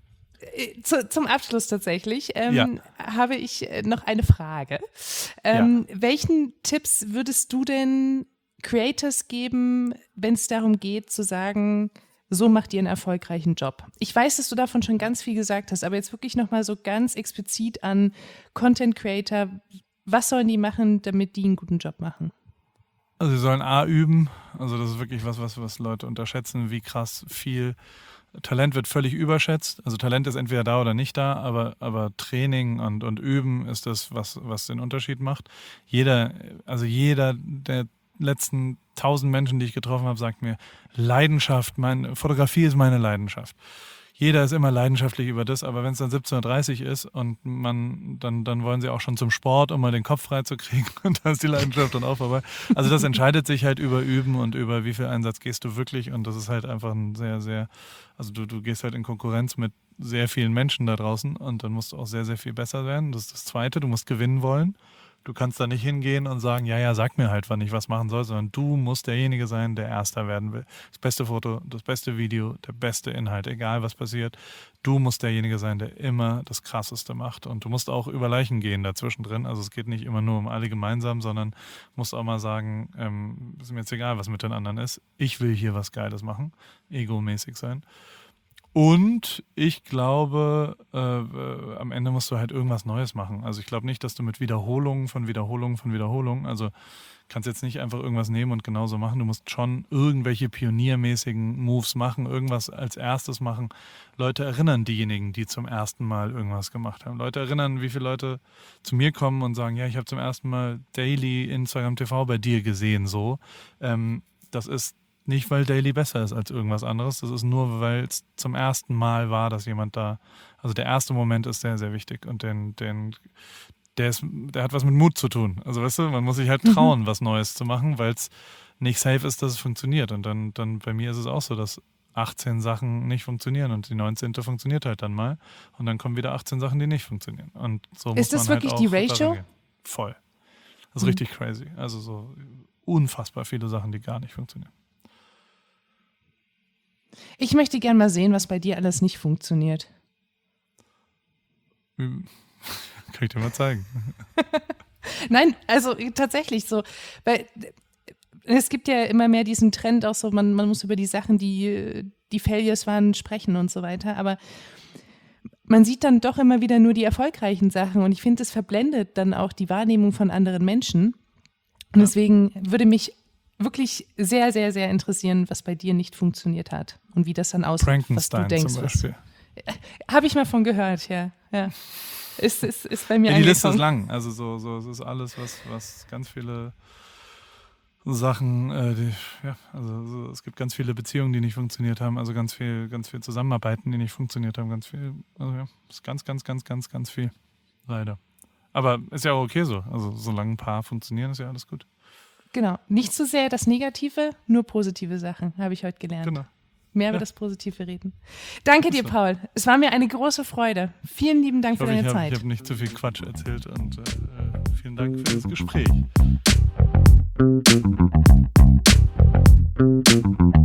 Zum Abschluss tatsächlich Ja. habe ich noch eine Frage. Welchen Tipps würdest du denn Creators geben, wenn es darum geht zu sagen, so macht ihr einen erfolgreichen Job? Ich weiß, dass du davon schon ganz viel gesagt hast, aber jetzt wirklich nochmal so ganz explizit an Content Creator. Was sollen die machen, damit die einen guten Job machen? Also sie sollen A üben, also das ist wirklich was Leute unterschätzen, wie krass viel Talent wird völlig überschätzt. Also Talent ist entweder da oder nicht da, aber Training und Üben ist das, was den Unterschied macht. Jeder der letzten 1000 Menschen, die ich getroffen habe, sagt mir, Leidenschaft, Fotografie ist meine Leidenschaft. Jeder ist immer leidenschaftlich über das, aber wenn es dann 17:30 Uhr ist und dann wollen sie auch schon zum Sport, um mal den Kopf frei zu kriegen und da ist die Leidenschaft dann auch vorbei. Also das entscheidet sich halt über Üben und über wie viel Einsatz gehst du wirklich und das ist halt einfach ein sehr, sehr, also du gehst halt in Konkurrenz mit sehr vielen Menschen da draußen und dann musst du auch sehr, sehr viel besser werden. Das ist das Zweite, du musst gewinnen wollen. Du kannst da nicht hingehen und sagen, ja, sag mir halt, wann ich was machen soll, sondern du musst derjenige sein, der Erster werden will. Das beste Foto, das beste Video, der beste Inhalt, egal was passiert. Du musst derjenige sein, der immer das Krasseste macht. Und du musst auch über Leichen gehen dazwischen drin. Also es geht nicht immer nur um alle gemeinsam, sondern musst auch mal sagen, ist mir jetzt egal, was mit den anderen ist. Ich will hier was Geiles machen, egomäßig sein. Und ich glaube, am Ende musst du halt irgendwas Neues machen. Also ich glaube nicht, dass du mit Wiederholungen, also kannst jetzt nicht einfach irgendwas nehmen und genauso machen. Du musst schon irgendwelche pioniermäßigen Moves machen, irgendwas als erstes machen. Leute erinnern diejenigen, die zum ersten Mal irgendwas gemacht haben. Leute erinnern, wie viele Leute zu mir kommen und sagen, ja, ich habe zum ersten Mal Daily Instagram TV bei dir gesehen, so. Das ist nicht, weil Daily besser ist als irgendwas anderes. Das ist nur, weil es zum ersten Mal war, dass jemand da. Also der erste Moment ist sehr, sehr wichtig und der hat was mit Mut zu tun. Also weißt du, man muss sich halt trauen, was Neues zu machen, weil es nicht safe ist, dass es funktioniert. Und dann bei mir ist es auch so, dass 18 Sachen nicht funktionieren und die 19. funktioniert halt dann mal. Und dann kommen wieder 18 Sachen, die nicht funktionieren. Und so Ist muss das man wirklich halt auch die Ratio? daran gehen. Voll. Das ist richtig crazy. Also so unfassbar viele Sachen, die gar nicht funktionieren. Ich möchte gerne mal sehen, was bei dir alles nicht funktioniert. Kann ich dir mal zeigen. Nein, also tatsächlich so, weil es gibt ja immer mehr diesen Trend auch so, man muss über die Sachen, die Failures waren, sprechen und so weiter, aber man sieht dann doch immer wieder nur die erfolgreichen Sachen und ich finde, es verblendet dann auch die Wahrnehmung von anderen Menschen und deswegen würde mich wirklich sehr, sehr, sehr interessieren, was bei dir nicht funktioniert hat und wie das dann aussieht, was du Frankenstein denkst. zum Beispiel. Habe ich mal von gehört, ja. Ist bei mir Ja, die Liste ist angekommen. lang. Also so es ist alles, was ganz viele Sachen, es gibt ganz viele Beziehungen, die nicht funktioniert haben, also ganz viel Zusammenarbeiten, die nicht funktioniert haben, ganz viel, also ja, ist ganz viel, leider. Aber ist ja auch okay so. Also solange ein paar funktionieren, ist ja alles gut. Genau, nicht so sehr das Negative, nur positive Sachen, habe ich heute gelernt. Genau. Mehr über das Positive reden. Danke dir, Paul. Es war mir eine große Freude. Vielen lieben Dank für deine Zeit. Ich habe nicht zu viel Quatsch erzählt und vielen Dank für das Gespräch.